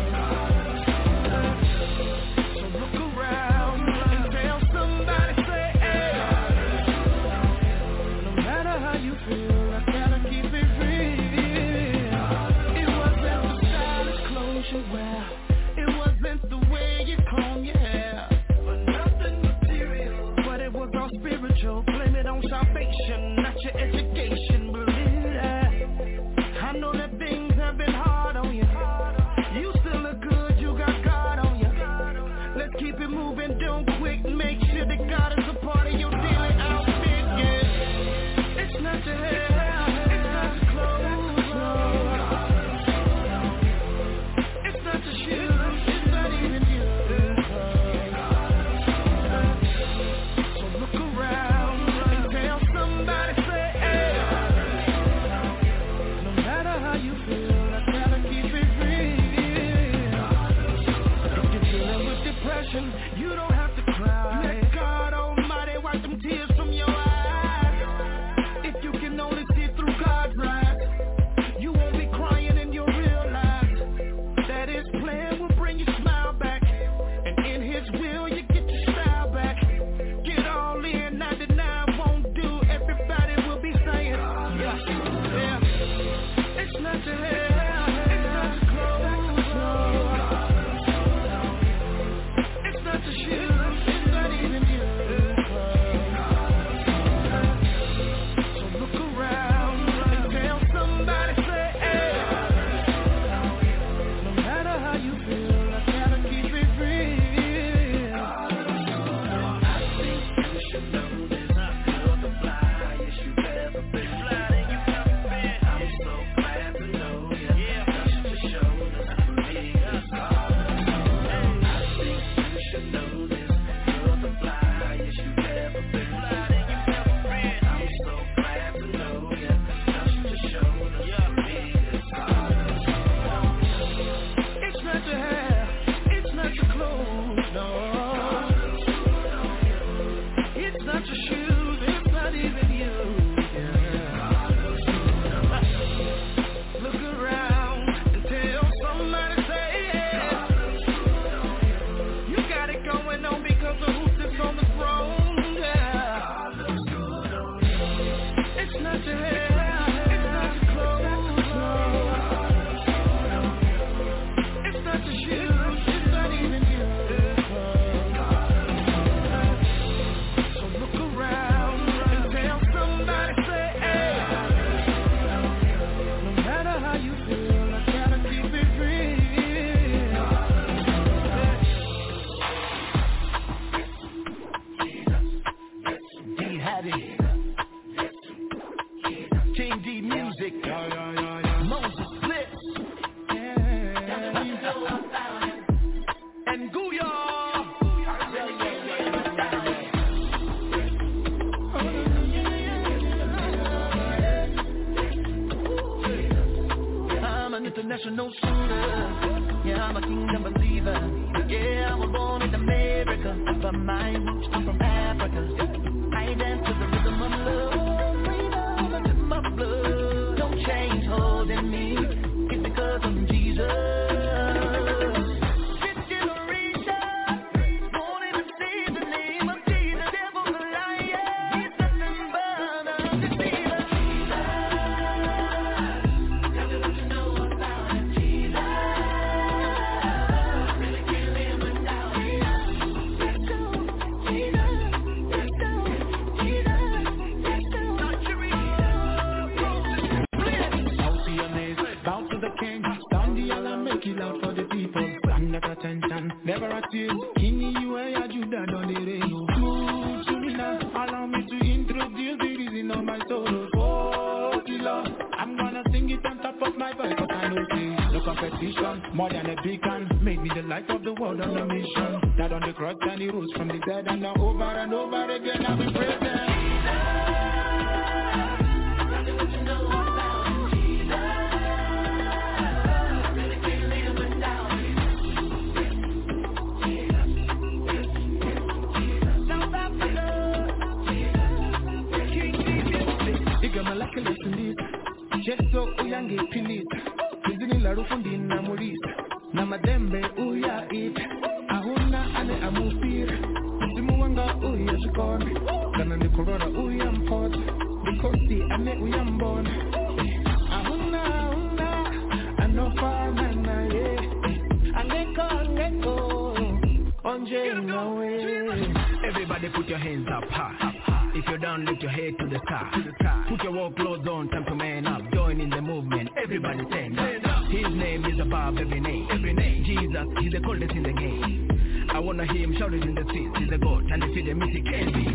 Speaker 5: blame it on salvation, not your education. Believe that. I know that things have been hard on you. You still look good, you got God on you. Let's keep it moving, don't quit. Make sure that God is a part of your daily outfit. Yeah. It's not your hair, it's not your clothes, no. It's not your shoes, it's not even you. So look around and tell somebody, say, hey. No matter how you feel, I gotta keep it real. If you're dealing with depression, you don't have to cry. Let God Almighty wipe them tears from your eyes. If you can only see through God's eyes, you won't be crying in your real life. That His plan will bring your smile back, and in His will you get your style back. Get all in, 99 won't do. Everybody will be saying, yeah, yeah. It's not your hair, it's not your clothes, no. It's not your shoes, it's not even you. So look around and tell somebody, say, hey. No matter how you feel, I gotta keep it real. I think you should know this. You're the flyest you've ever been. Flyer than you've ever been. I'm so glad to know you. Yeah, just to show us the biggest I think you should know this. You're the flyest you've ever been. Flyer than you've ever been. I'm so glad to know you. Just to show us the biggest It's not your hair, it's not your clothes, no. It's not your shoes, it's not even you. Look around and tell somebody, say, yeah. You got it going on because of who sits on the throne, yeah. It's not your hair, it's not your clothes, no. It's not your shoes, it's not even you. So look around and tell somebody, say, hey. No matter how you feel, I gotta keep it real. D Hattie, King D Music, Moses Blitz, and Gooyah. I'm an international shooter. Yeah, I'm a kingdom believer. Yeah, I was born in America, but my roots come from Africa. I dance to the rhythm of love. Freedom is in my blood. No chains holding me. It's because of Jesus. Fifth generation. Won't even say the name of Jesus. Devil's a liar. He's nothing but a deceiver. Tell me what you know about him, Jesus. Really can't live without him. Let's go, Jesus. Let's go, Jesus. Let's go.
Speaker 6: Bow to your knees, bow to the King. Stand the alarm, make it loud for the people. Stand at attention, never at you. King you are Judah on the radio. Smooth to me now, allow me to introduce the reason of my sorrow. Oh, the Lord, I'm gonna sing it on top of my voice, but I know see no competition, more than a beacon. Made me the light of the world on a mission. That on the cross and he rose from the dead, and now over and over again I will praise him. Jeso uyange pilita Kizini la rufundi na mulita Na madembe uya it Ahuna ane amupira Simu wanga uya shikoni Kana ni korora uya mpota Bikosi ane uya mbona Ahuna Anofana na ye Angeko Onje nawe.
Speaker 4: Everybody put your hands up high. If you're down
Speaker 9: down, lift your head to the sky. Put your work clothes on, time to man up. Join in the movement, everybody stand up. His name is above every name. Jesus, he's the coldest in the game. I wanna hear him shout it in the streets. He's a God, and if he the music can be.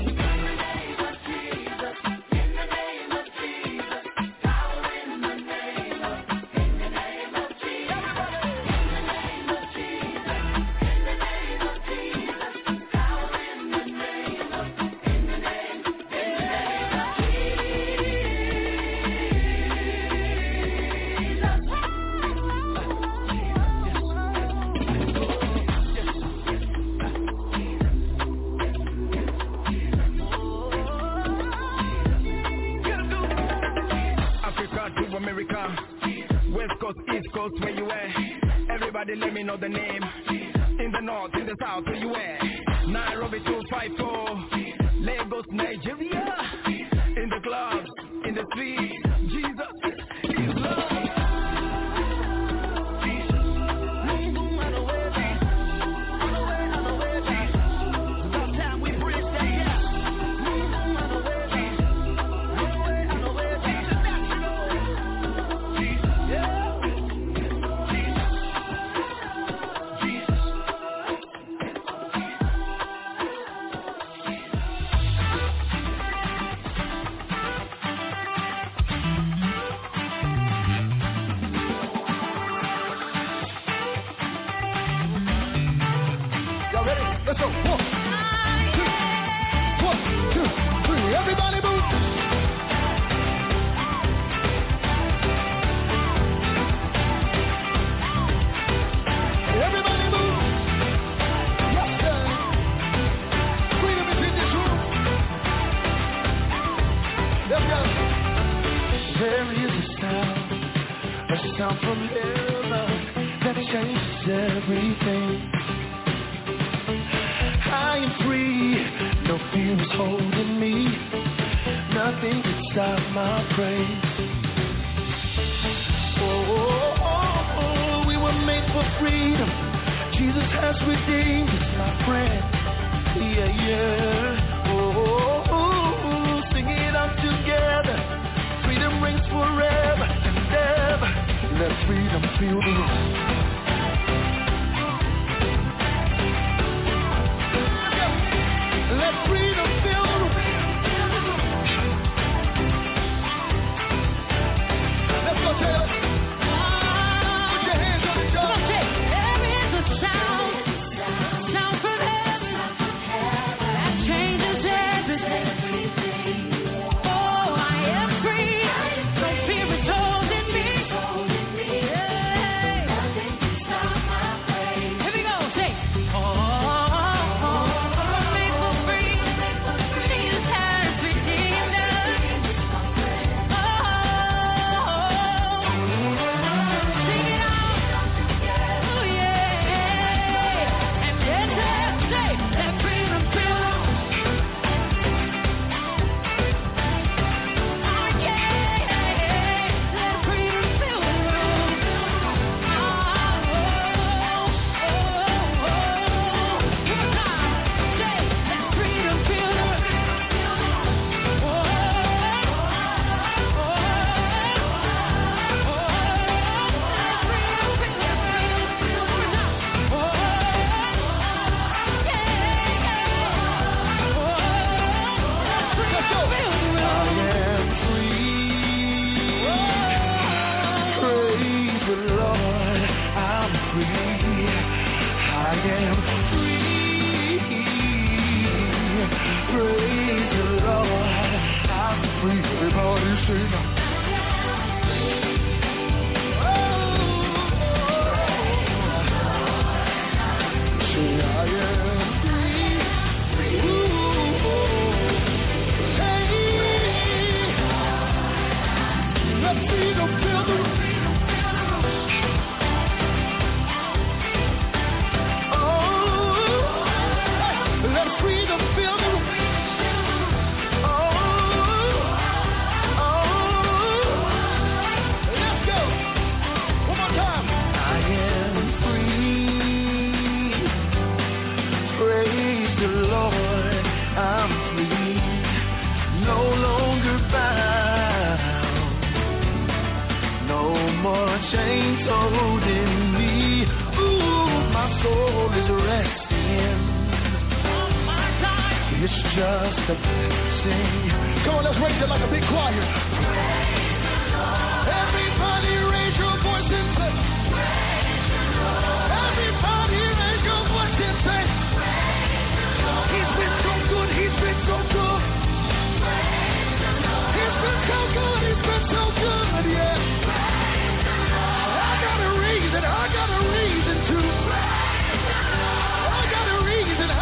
Speaker 9: Where you at? Everybody let me know the name. In the north, in the south, where you at? Nairobi 254, Lagos, Nigeria. In the clubs, in the streets, Jesus is love.
Speaker 5: Let's go. 1, 2, 3. Everybody move. Everybody move. Yes, sir. Freedom is in this room. Let's go.
Speaker 6: There is a sound from heaven that changes everything. I am free, no fear is holding me. Nothing can stop my praise. Oh, we were made for freedom. Jesus has redeemed us, my friend. Yeah. Oh, sing it out together. Freedom rings forever and ever. Let freedom fill the room. Let freedom fill the room. Let's go, Taylor. Put your hands on the drum.
Speaker 7: There is a sound from heaven that changes everything. Oh, I am free. No fear is holding me. Here we go, say.
Speaker 6: Oh,
Speaker 5: It's just a blessing. Come on, let's raise it like a big choir. Everybody raise your voice and say, everybody raise your voice and say, he's been so good, he's been so good. He's been so good, he's been so good, yeah. I got a reason to. I got a reason to.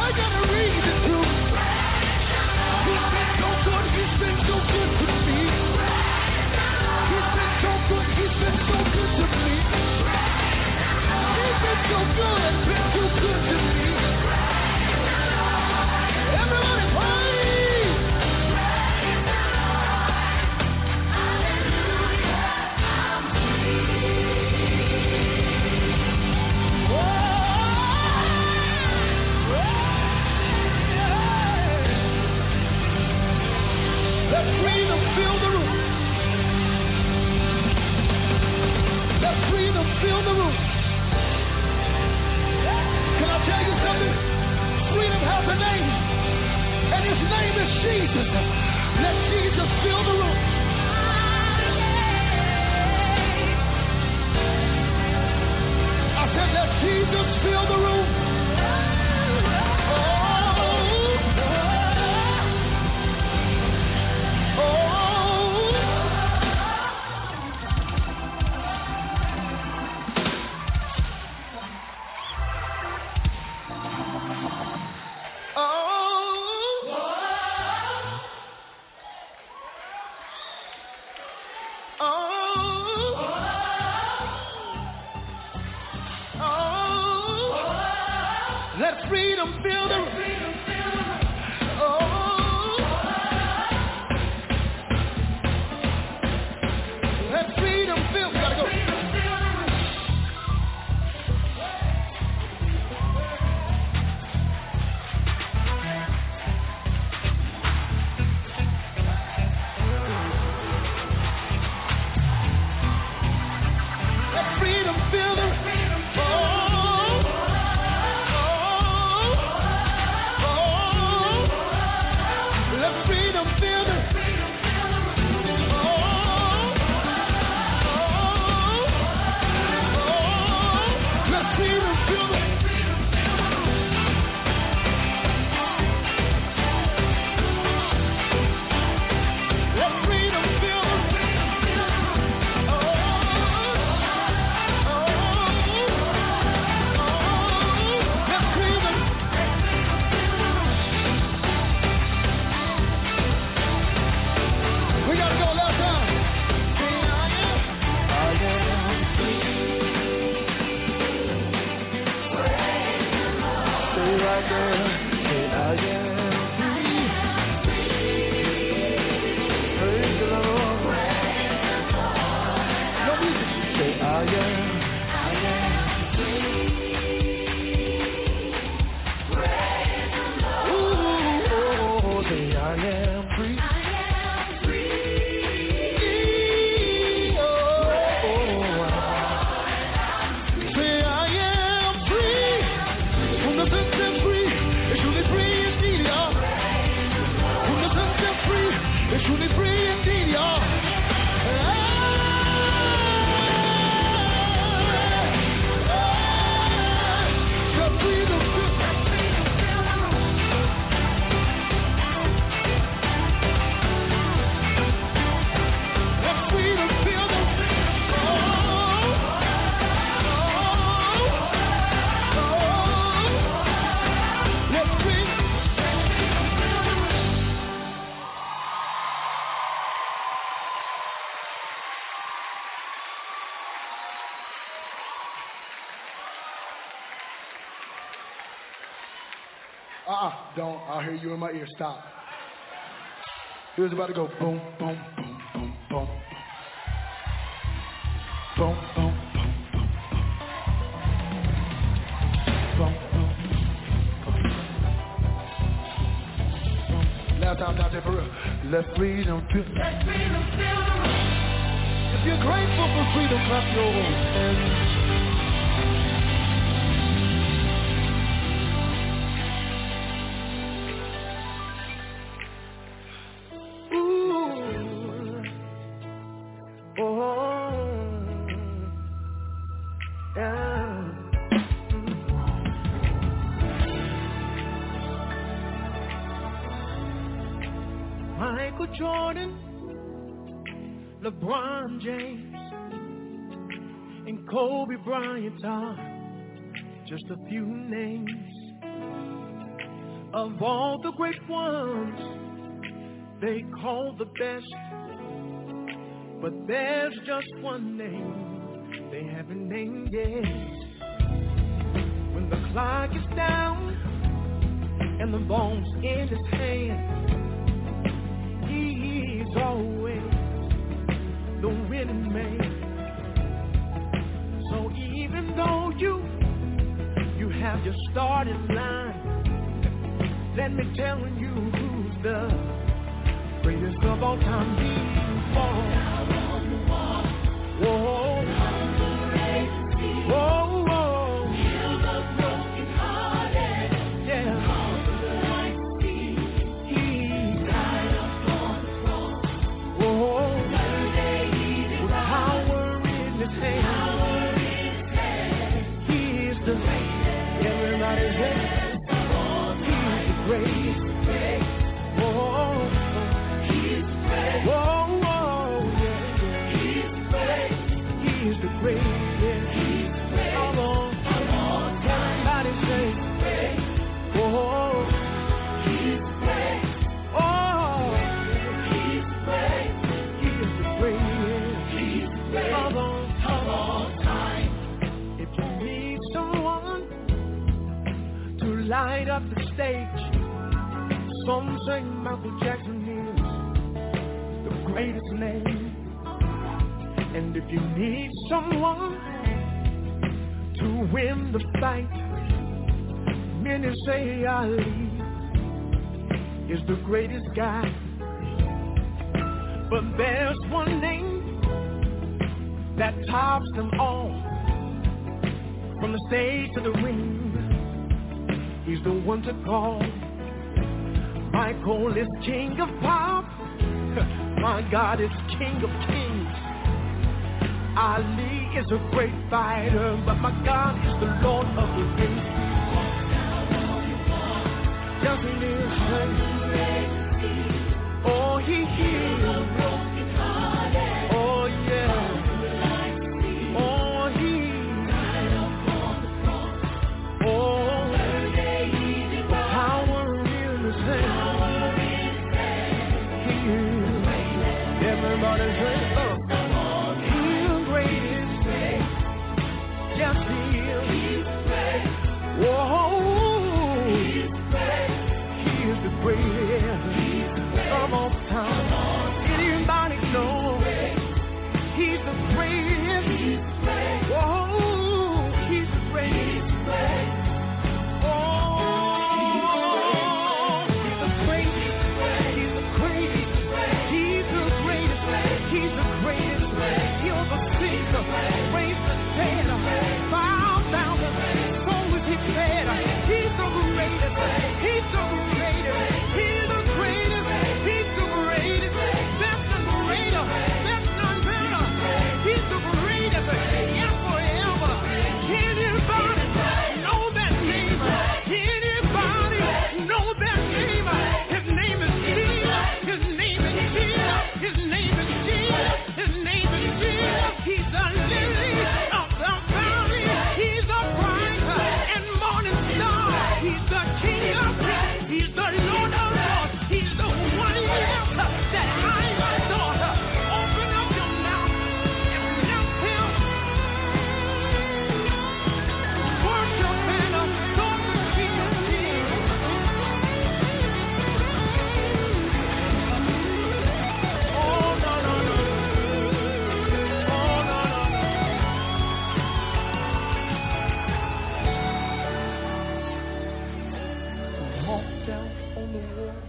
Speaker 5: He's been so good to me. He's been so good to me. He's been so good to me. He's been so good to me. Everybody praise. Let freedom fill the room. Let freedom fill the room. Can I tell you something? Freedom has a name, and his name is Jesus. Let Jesus fill the room. I said, let Jesus fill the room. Let freedom fill the room. Let freedom fill. Gotta go. Let freedom fill the room. Don't. I'll hear you in my ear. Stop. It was about to go boom, boom, boom, boom, boom. Boom, boom, boom, boom, boom. Boom, boom, boom. Last time, Dante, for real. Let freedom fill. Let freedom fill the room. If you're grateful for freedom, clap your hands.
Speaker 6: LeBron James and Kobe Bryant are just a few names of all the great ones they call the best. But there's just one name they haven't named yet. When the clock is down and the ball's in his hand, he's always the winning man. So even though you have your starting line, let me tell you who's the greatest of all time. He's whoa, whoa, whoa. Heal the broken hearted. Yeah. Calm the light sea. He died upon the cross. Whoa. Third day he with power in his hand. He is the everybody's head. He's the greatest. Whoa. He's great. Whoa. Great, yeah. He's great. Come on, everybody say, great. Oh, he's great. Oh, he's great. He is the greatest. He's great. Come on, time. If you need someone to light up the stage, some say Michael Jackson is the greatest name. And if you need someone to win the fight, many say Ali is the greatest guy. But there's one name that tops them all. From the stage to the ring, he's the one to call. Michael is king of pop. My God is king of kings. Ali is a great fighter, but my God is the Lord of the rings. Yes, he is. Oh, he heals. Oh, yeah. Oh, he. Oh, the power in his hand. He is. Everybody's ready. Come on, time. Anybody know he's the greatest? Whoa, he's the greatest. Oh, he's the greatest. He's the greatest. He's the greatest. He's the greatest. He'll the singer, raise the dead, bow down the soul with his head. He's the greatest. He's the greatest. He's the greatest. He's the greatest. There's none greater. There's none better. He's the greatest. Yeah, forever. Anybody know that name? Anybody know that name? His name is Jesus. His name is Jesus. His name is Jesus. His name is Jesus. He's the lily of the valley. He's the bright and morning star. He's the King of kings. He's the Lord of lords. He's the one that I adore. Open up your mouth and bless him. Worship and adore the King of kings. Oh, no, no, no. Oh, no, no, no. Walk down on the wall,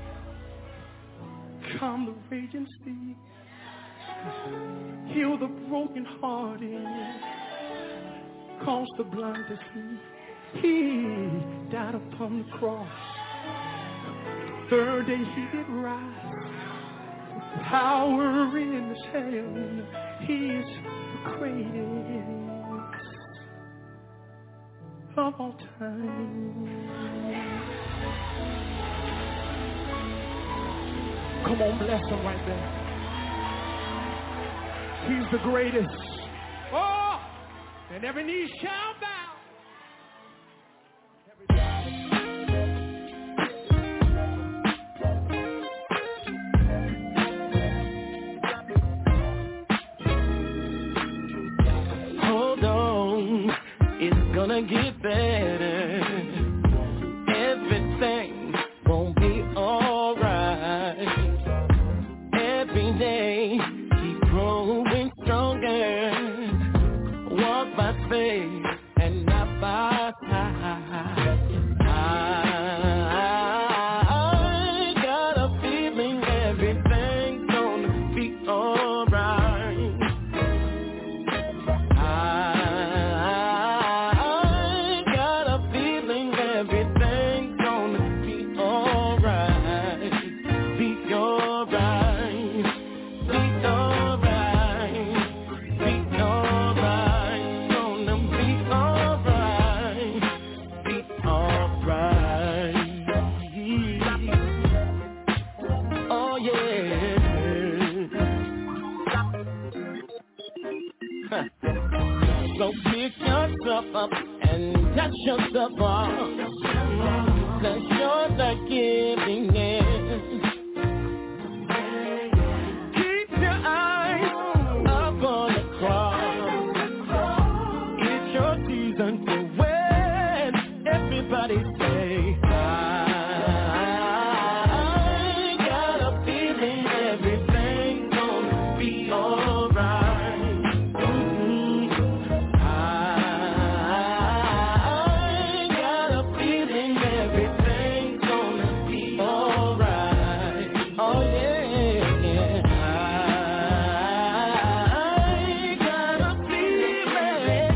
Speaker 6: calm the raging sea, heal the broken hearted, cause the blind to see. He died upon the cross. Third day he did rise. Power in his hand. He is the greatest of all time. Come on, bless him right there.
Speaker 12: He's the greatest. Oh, and every knee shall bow.
Speaker 6: Hold on, it's gonna get better. Everything gon' be alright. Every day, keep growing stronger. Walk by faith and not by sight. I got a feeling everything's gonna be alright. I got a feeling everything's gonna be alright. Be alright. Be alright. Be alright. Gonna be alright. Be alright. Oh yeah. So pick yourself up and touch yourself up. Cause you're the giving it. Keep your eyes up on the cross. It's your season to win. Everybody say, I got a feeling everything's gonna be alright. I got a feeling everything's gonna be alright. Oh yeah. I got a feeling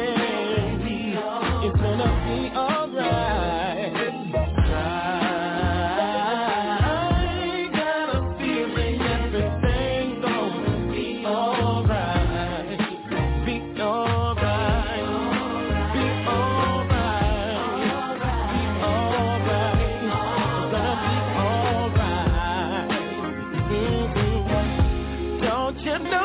Speaker 6: it's gonna be alright. I got a feeling everything's gonna be alright. Be alright. Be alright. Be alright. It's gonna be alright. Don't you know?